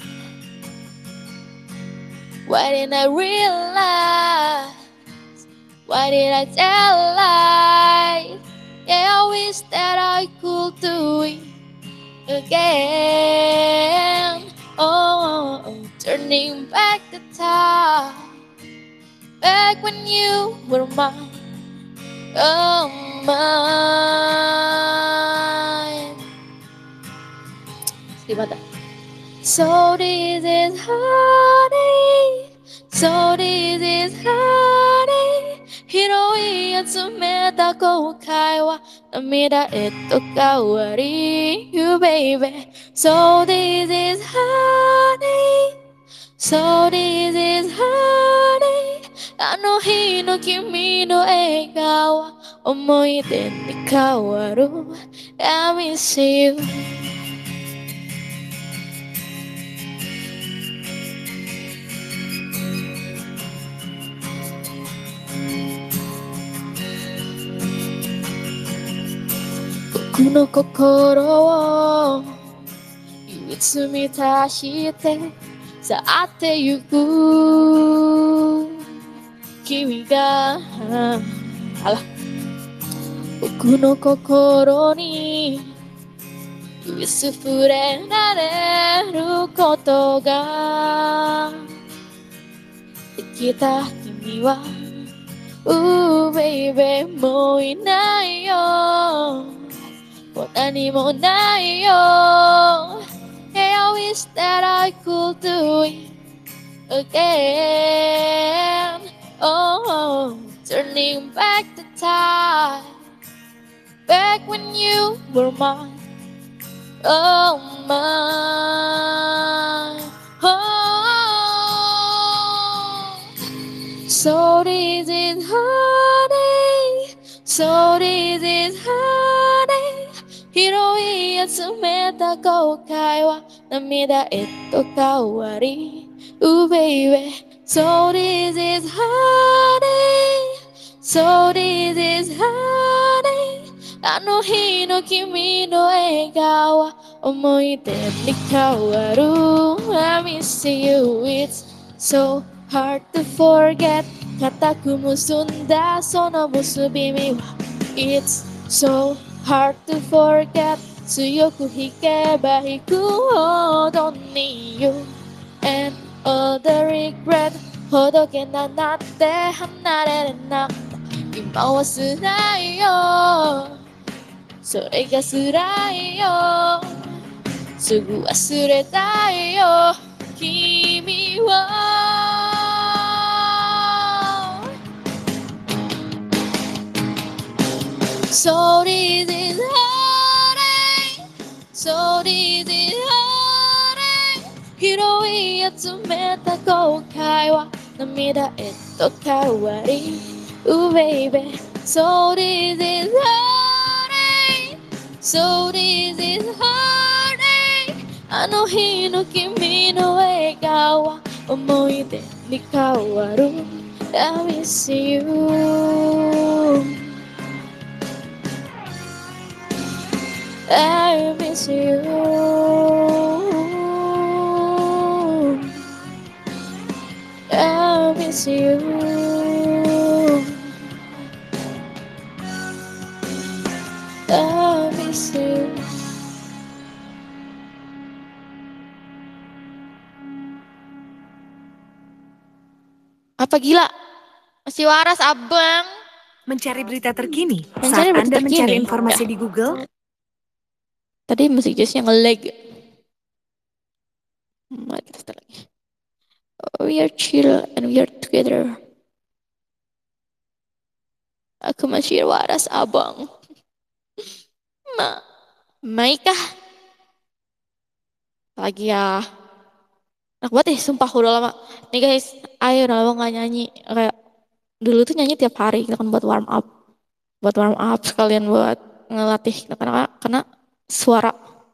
Why didn't I realize? Why did I tell lies? Yeah, I wish that I could do it again. Oh, turning back the time, back when you were mine, oh mine. Gimana? So this is honey, so this is honey. Hiroi atsume 詰めた後悔は涙へと変わり You baby So this is honey So this is honey あの日の君の笑顔は思い出に変わる I miss you僕の心を唯一満たして去ってゆく君があら僕の心に唯一触れられることができた君は Ooh baby もういないよもう何もないよ Hey I wish that I could do it again Oh turning back the time Back when you were mine Oh mine Oh So this is honey So this is honey 拾い集めた後悔は涙へと変わり Ooh baby So this is honey So this is honey あの日の君の笑顔は思い出に変わる I miss you It's so hard to forget 固く結んだその結び目は It's so hard to forget 強く引けば引くほどに You and all the regret ほどけななって離れれなかった今は辛いよそれが辛いよすぐ忘れたいよ君はSo this is honey So this is honey 拾い集めた後悔は涙へと変わり Ooh baby So this is honey So this is honey あの日の君の笑顔は思い出に変わる I miss you I miss you I miss you I miss you Apa gila? Masih waras abang Mencari berita terkini Mencari saat berita Anda mencari terkini. informasi Ya. di Google. Tadi musik jazznya nge-lag. Mari kita start lagi. We are chill and we are together. Aku masih waras abang. Ma, Maika. Lagi ya. Enak banget ya, sumpah udah lama. Nih guys, ayo udah lama gak nyanyi. Kayak dulu tuh nyanyi tiap hari, kita kan buat warm up. Buat warm up sekalian buat ngelatih. Karena, karena suara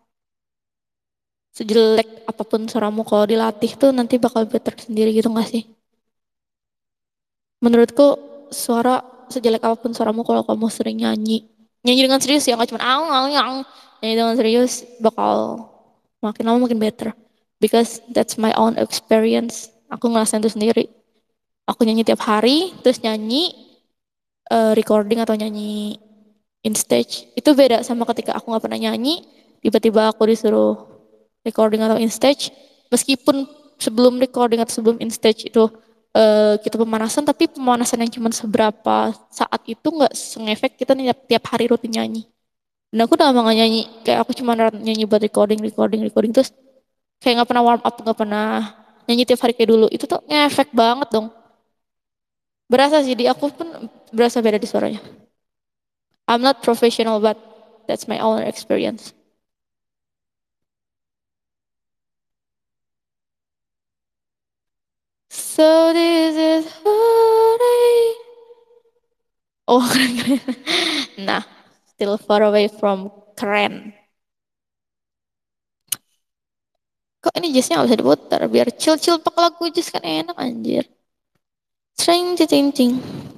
sejelek apapun suaramu kalau dilatih tuh nanti bakal better sendiri gitu gak sih? Menurutku suara sejelek apapun suaramu kalau kamu sering nyanyi nyanyi dengan serius ya gak cuma aung aung aung nyanyi dengan serius bakal makin lama makin better because that's my own experience aku ngerasain itu sendiri aku nyanyi tiap hari terus nyanyi uh, recording atau nyanyi in stage itu beda sama ketika aku gak pernah nyanyi tiba-tiba aku disuruh recording atau in stage meskipun sebelum recording atau sebelum in stage itu uh, kita pemanasan tapi pemanasan yang cuma seberapa saat itu nggak sengefek kita tiap, tiap hari rutin nyanyi dan aku udah lama gak nyanyi kayak aku cuma nyanyi buat recording recording recording terus kayak nggak pernah warm up nggak pernah nyanyi tiap hari kayak dulu itu tuh ngefek banget dong berasa sih di aku pun berasa beda di suaranya I'm not professional, but that's my own experience. So this is what I... Oh, keren, keren. Nah, still far away from keren. Kok ini jazznya gak bisa diputar? Biar chill-chill pak lagu jazz kan enak anjir. Sering cing.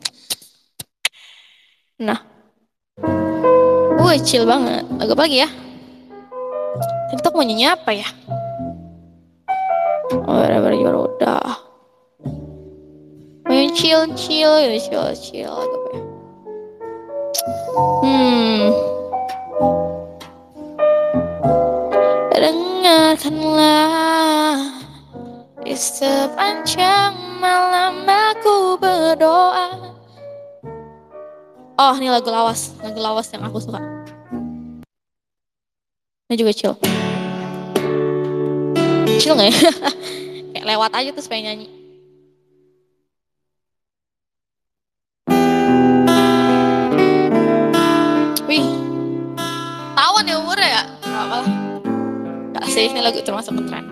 Nah, woi chill banget. Lagu apa lagi ya? TikTok mau nyanyi apa ya? Oh, whatever, udah. Mau yang chill-chill gitu, chill-chill lagu apa ya? Hmm. Dengarkanlah, di sepanjang malam aku berdoa. Oh, ini lagu lawas, lagu lawas yang aku suka. Ini juga chill. Chill nggak ya? Kayak lewat aja terus pengen nyanyi. Wih, tawan ya umurnya ya? Gak apa lah. Gak sih, ini lagu termasuk ngetren.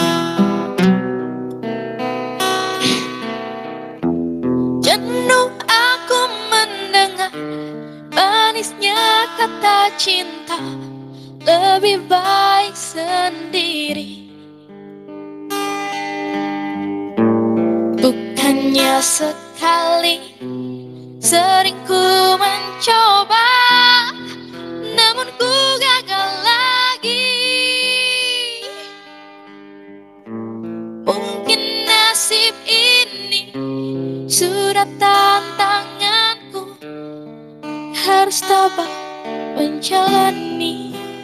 Jenuh aku mendengar manisnya kata cinta, lebih baik sendiri. Bukannya sekali, sering ku mencoba, namun ku gagal lagi. Mungkin nasib ini sudah tantanganku, harus tabah menjalani.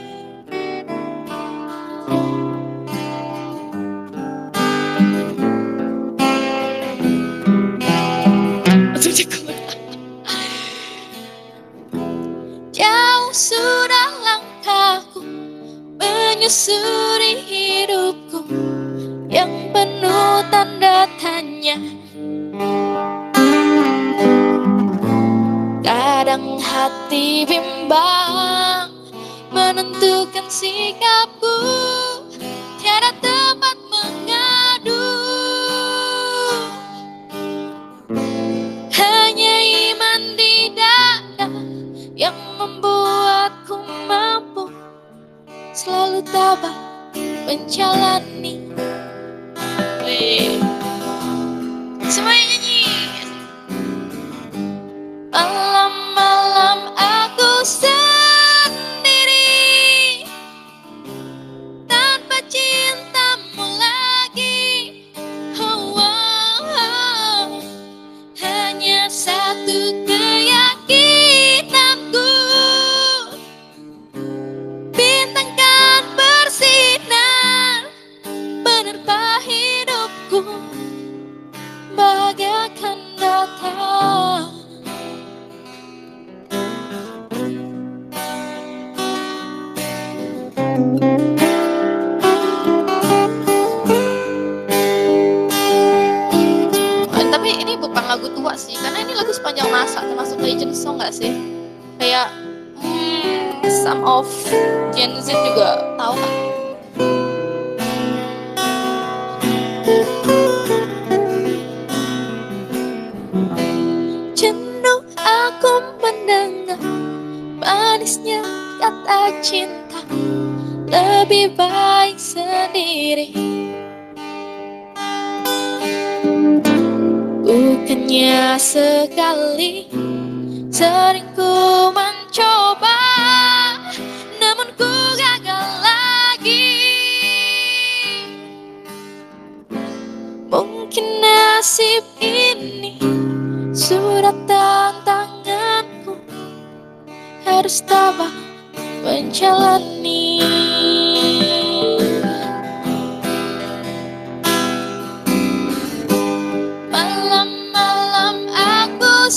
Jauh sudah langkahku menyusuri hidupku yang penuh tanda tanya. Kadang hati bimbang menentukan sikapku, tiada tempat mengadu. Hanya iman di dada yang membuatku mampu selalu tabah menjalani. Wih. Semuanya nyanyi. Malam-malam aku sendiri tanpa cintamu lagi. Oh, oh, oh. Hanya satu keyakinanku, bintang kan bersinar menerpa hidupku, bahagia akan datang. Tapi ini bukan lagu tua sih, karena ini lagu sepanjang masa, termasuk legend song gak sih? Kayak hmm, some of Gen Z juga tahu kan? Jenuh aku mendengar manisnya kata cinta, lebih baik sendiri. Bukannya sekali, sering ku mencoba, namun ku gagal lagi. Mungkin nasib ini sudah tantanganku, harus tabah menjalani. Malam-malam aku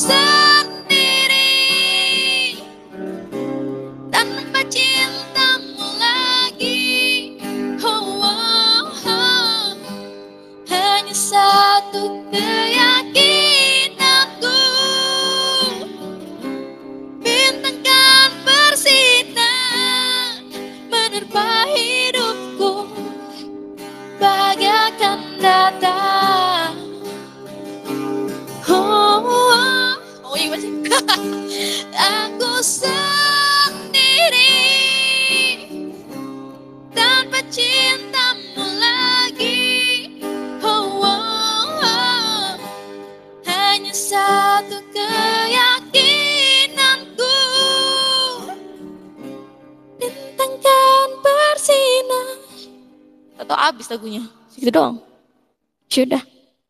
sendiri tanpa cintamu lagi. Oh, oh, oh. Hanya satu keyakinanku, bintang akan datang. Oh, oh, oh iya masih. Aku sendiri tanpa cintamu lagi. Oh, oh, oh. Hanya satu keyakinanku, bintang kan bersinar. Atau abis lagunya, segitu doang. Sudah.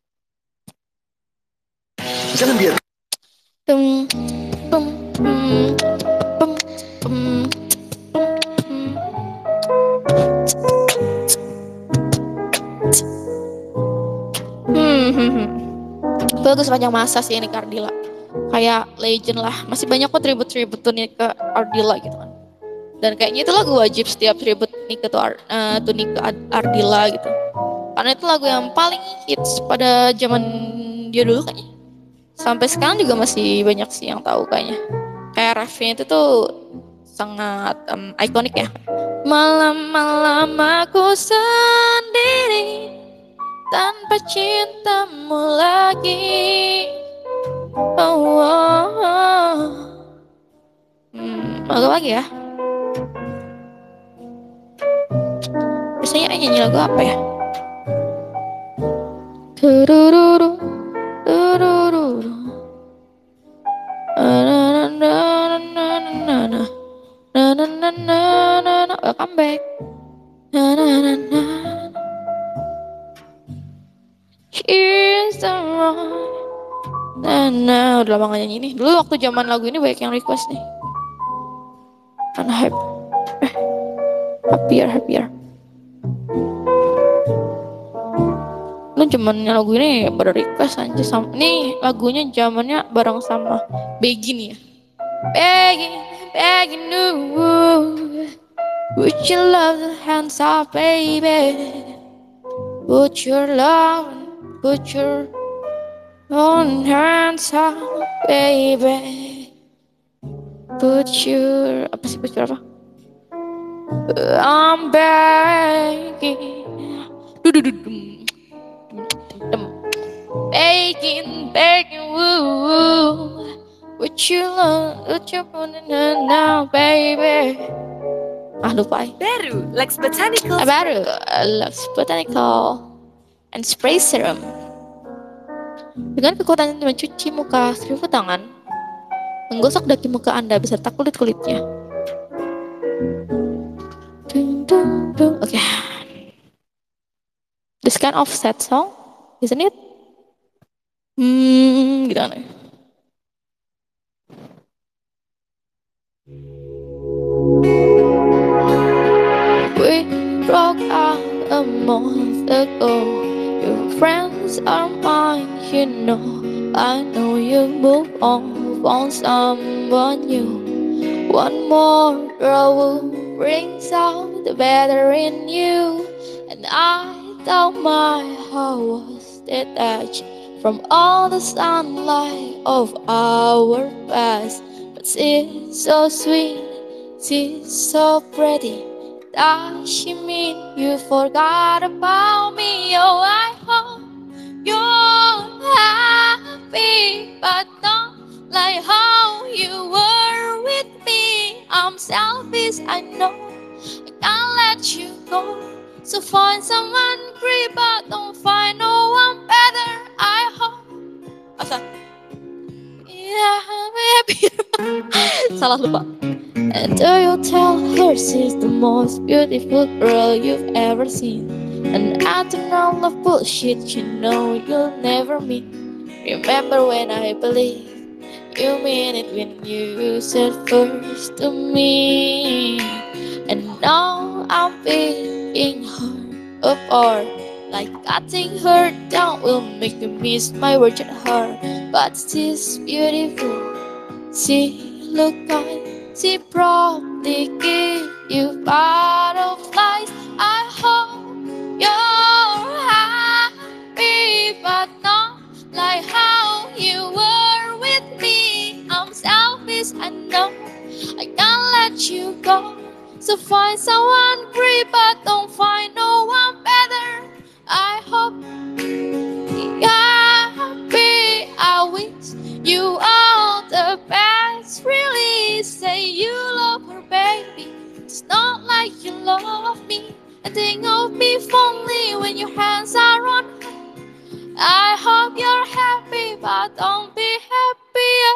Jangan biar Tum, tum, tum, tum, tum, tum. Hmm, hmm, hmm. Bagus sepanjang masa sih ini ke Ardila. Kayak legend lah. Masih banyak kok tribute-tribute tuh nih ke Ardila gitu kan. Dan kayaknya itu lagu wajib setiap tribute nih ke tuh, uh, tuh nih ke Ardila gitu. Karena itu lagu yang paling hits pada zaman dia dulu kayaknya. Sampai sekarang juga masih banyak sih yang tahu kayaknya. Kayak refnya itu tuh sangat um, ikonik ya. Malam-malam aku sendiri tanpa cintamu lagi. Oh, oh, oh. Hmm, lagu lagi ya. Biasanya nyanyi lagu apa ya? Turururu, turururu. Na na na na na na na na na na na na. Welcome back. Na na na na. Here's the one. Nah, nah, udah lama gak nyanyi nih. Dulu waktu zaman lagu ini banyak yang request nih. Karena happy, eh, happier, happier. Lu zamannya lagu ini baru request aja sama. Nih lagunya zamannya bareng sama Begin ya. Begin, Begin, ooh. Would you love the hands up, baby? Put your love, put your own hands up, baby. Put your, apa sih put your apa? I'm begging. Dudududum. Begging, begging, woo. Would you love, would you put it now, baby? Ah lupa. baru Lex Botanical. Ah, baru Lux Botanical and Spray Serum. Dengan kekuatan yang mencuci muka seribu tangan, menggosok daki muka Anda beserta kulit-kulitnya. Dun, dun, dun. Oke. Okay. This kind of sad song, isn't it? Hmm, gitu kan. We broke up a month ago. Your friends are mine, you know. I know you moved on, found someone new. One more girl who brings out the better in you. And I thought my heart was detached from all the sunlight of our past. But she's so sweet, she's so pretty. Does she mean you forgot about me? Oh, I hope you're happy, but not like how you were with me. I'm selfish, I know, I can't let you go. So find someone great, but don't find no one better. I hope. Asa? Yeah, I'm happy. Salah lupa. And do you tell her she's the most beautiful girl you've ever seen? And after all the bullshit you know you'll never meet. Remember when I believed you mean it when you said first to me. And now I'm being her apart, like cutting her down will make me miss my virgin heart. But she's beautiful, she look kind, she probably give you butterflies. I hope you're happy, but not like how you were with me. I'm selfish, I know, I can't let you go. So find someone great, but don't find no one better. I hope you're happy. I wish you all the best. Really say you love her, baby. It's not like you love me. And think of me fondly when your hands are on her. I hope you're happy, but don't be happier.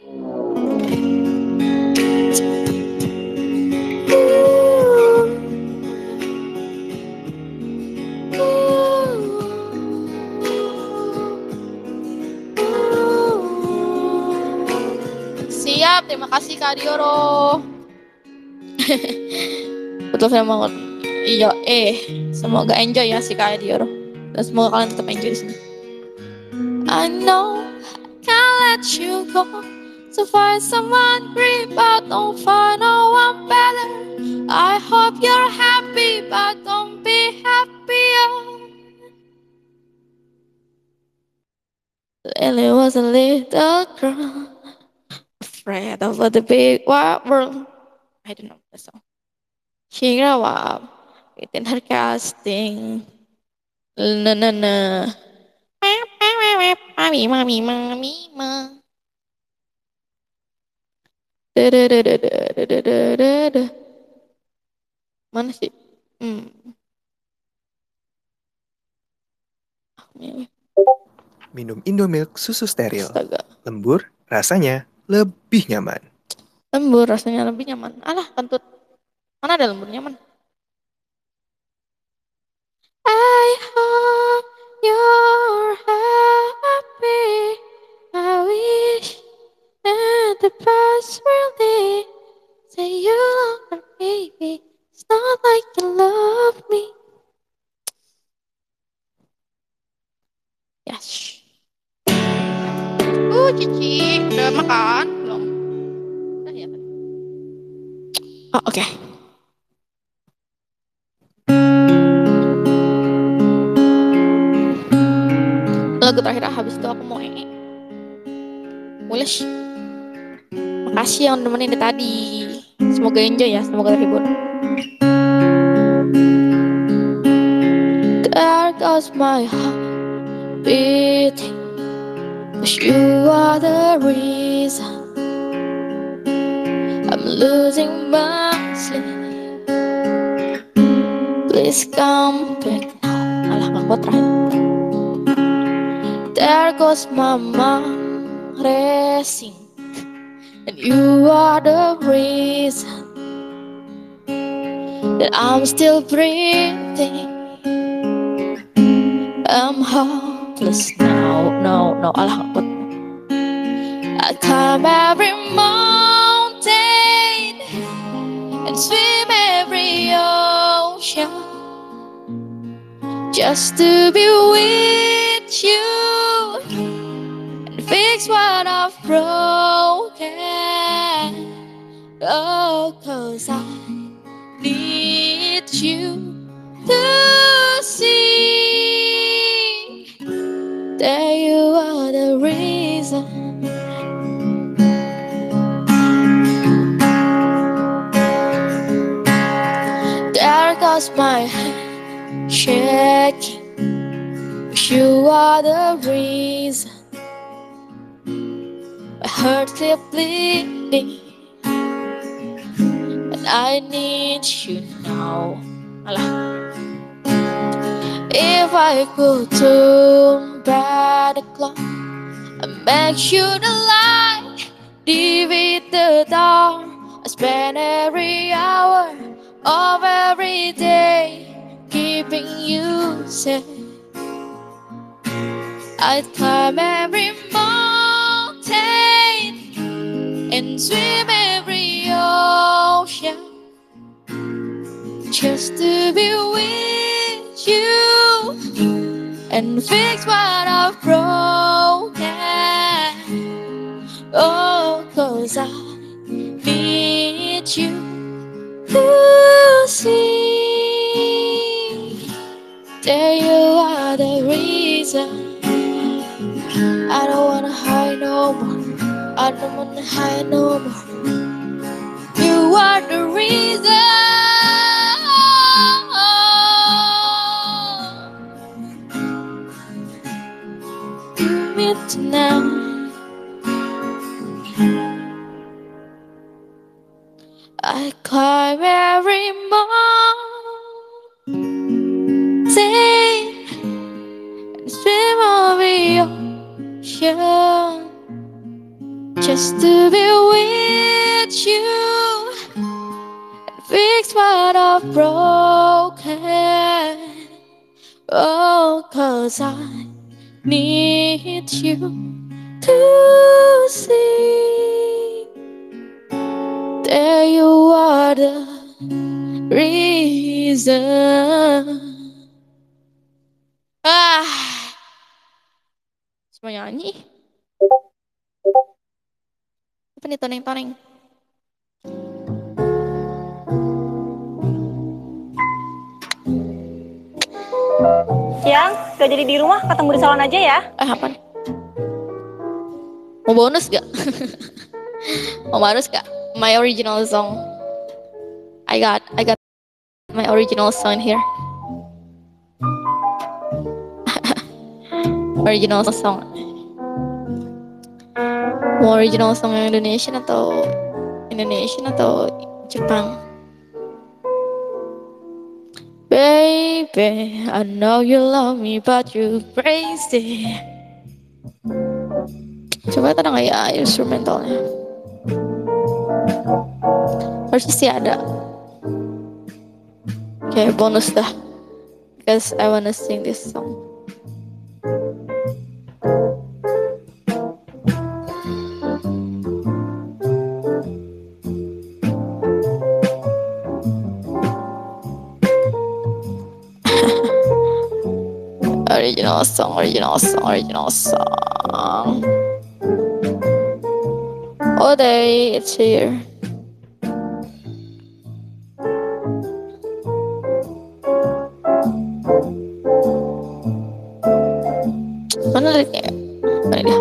Siap, terima kasih Kak Dioro. Betul saya mau. Iya, eh, semoga enjoy ya si Kak Dioro. Dan semoga kalian tetap enjoy di sini. I know I can't let you go. So find someone great, but don't find no one better. I hope you're happy, but don't be happier. Lily was a little girl, afraid of the big wide world. I don't know the song. She grew up within her casting. Na na na. Mami, mami, mami, ma. Da da da da da da da da da. Mana sih? Hmm. Minum Indomilk susu steril. Astaga. Lembur, rasanya lebih nyaman. Lembur rasanya lebih nyaman. Alah, kentut. Mana ada lembur nyaman? I hope you're happy. I wish that the past really say you love her, baby. It's not like you love me. Yes. Uh, Cici, udah makan belum? Udah ya. Oh, oke. Okay. Lagu terakhir habis itu aku mau ee. Mules. Makasih yang nemenin tadi. Semoga enjoy ya, semoga terhibur. There goes my heart beating, 'cause you are the reason I'm losing my sleep. Please come back now. Alah, gak kuat terakhir. There goes my mind racing, and you are the reason that I'm still breathing. I'm hopeless now, no, no, alah, gak kuat. I climb every mountain and swim every ocean just to be with you and fix what I've broken. Oh, 'cause I need you to see that you are the reason. There goes my hand shaking, 'cause you are the reason my heart keeps bleeding, and I need you now. Alah. If I could turn back the clock and make you the light, defeat the dark, I spend every hour of every day keeping you safe. I'd climb every mountain and swim every ocean just to be with you and fix what I've broken. Oh, 'cause I need you to see that you are the reason. I don't wanna hide no more. I don't wanna hide no more. You are the reason. every morning and swim over the ocean just to be with you and fix what I've broken. Oh, 'cause I need you to see that you are the reason. Ah, semua nyanyi. Apa nih toneng-toneng? Siang, gak jadi di rumah, ketemu di salon aja ya. Eh, apa nih? Mau bonus gak? Mau bonus gak? My original song. I got, I got my original song here. Original song. Mau original song yang Indonesian atau Indonesian atau Jepang? Baby, I know you love me but you crazy. Coba tenang ya instrumentalnya. Harusnya sih ada. Oke, okay, bonus dah. Because I wanna sing this song. Original song, original song, original song. All day, it's here. Mana liriknya? Mana dia?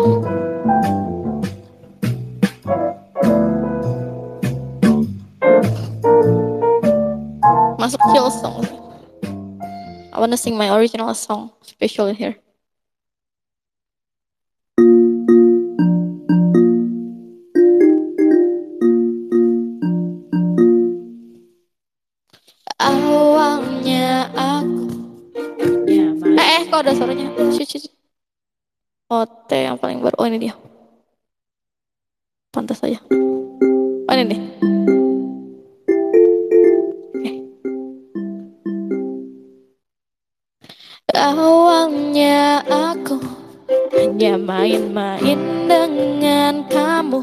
Masuk chill song. I wanna sing my original song, special in here. Awalnya aku ya, eh, eh kok ada suaranya? Shit, shit. O T yang paling baru. Oh ini dia. Pantas aja. Oh ini nih. Okay. Awalnya aku hanya main-main dengan kamu,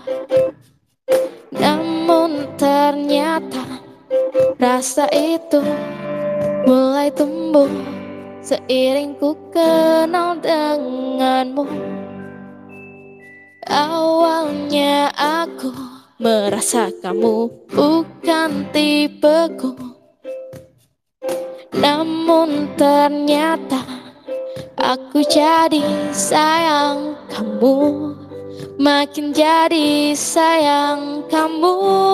namun ternyata rasa itu mulai tumbuh seiring ku kenal denganmu. Awalnya aku merasa kamu bukan tipeku, namun ternyata aku jadi sayang kamu, makin jadi sayang kamu.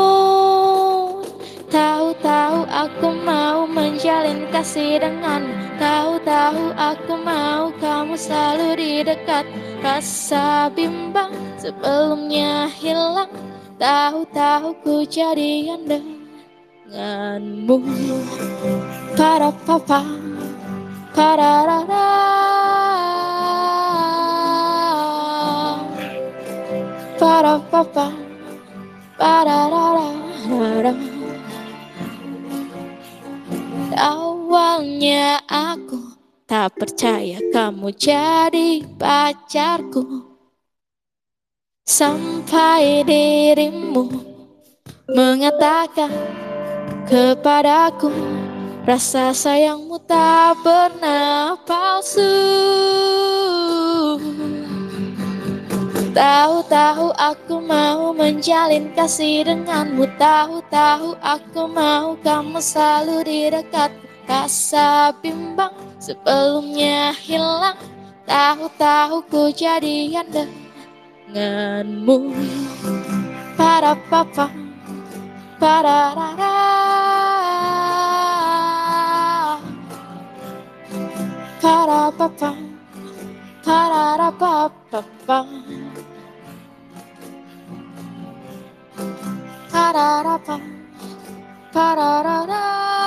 Tahu-tahu aku mau menjalin kasih denganmu, tahu-tahu aku mau kamu selalu di dekat. Rasa bimbang sebelumnya hilang, tahu-tahu ku jadian denganmu. Para papa, para rara, para papa, para rara. Awalnya aku tak percaya kamu jadi pacarku, sampai dirimu mengatakan kepadaku rasa sayangmu tak pernah palsu. Tahu-tahu aku mau menjalin kasih denganmu, tahu-tahu aku mau kamu selalu di dekat. Rasa bimbang sebelumnya hilang, tahu-tahu ku jadian denganmu. Para papa, para rara, para papa, para rapa papa. Para-rapa, Pararara.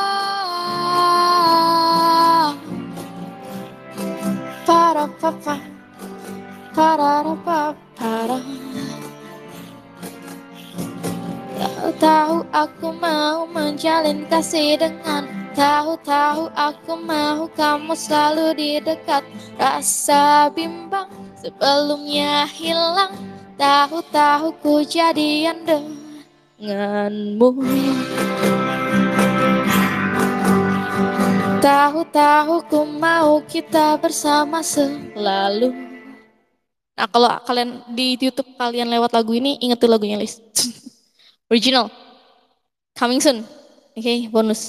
Para pa pa. Parara pa para. Tahu-tahu aku mau menjalin kasih dengan, tahu-tahu aku mau kamu selalu di dekat. Rasa bimbang sebelumnya hilang, tahu-tahu ku jadian denganmu. Tahu-tahu ku mau kita bersama selalu. Nah, kalau kalian di YouTube kalian lewat lagu ini, inget tuh lagunya, Lis. Original. Coming soon. Oke, okay, bonus.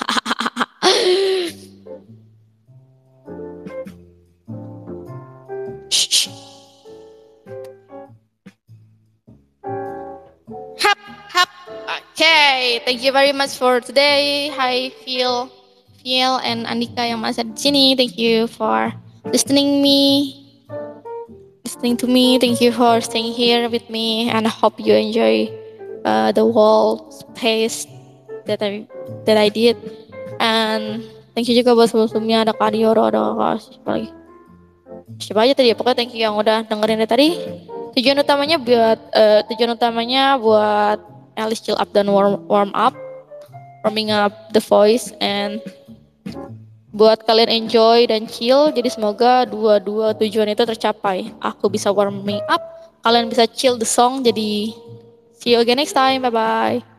Hap, hap. Okay, thank you very much for today. Hi, Phil, Phil and Andika yang masih di sini. Thank you for listening me, listening to me. Thank you for staying here with me, and I hope you enjoy uh, the whole space that I that I did. And thank you juga buat sebelumnya ada Kak Dioro, ada Kak siapa lagi? Siapa aja tadi ya, pokoknya thank you yang udah dengerin dari tadi. Tujuan utamanya buat uh, tujuan utamanya buat Alice chill up dan warm warm up, warming up the voice, and buat kalian enjoy dan chill. Jadi semoga dua-dua tujuan itu tercapai. Aku bisa warming up, kalian bisa chill the song. Jadi see you again next time. Bye bye.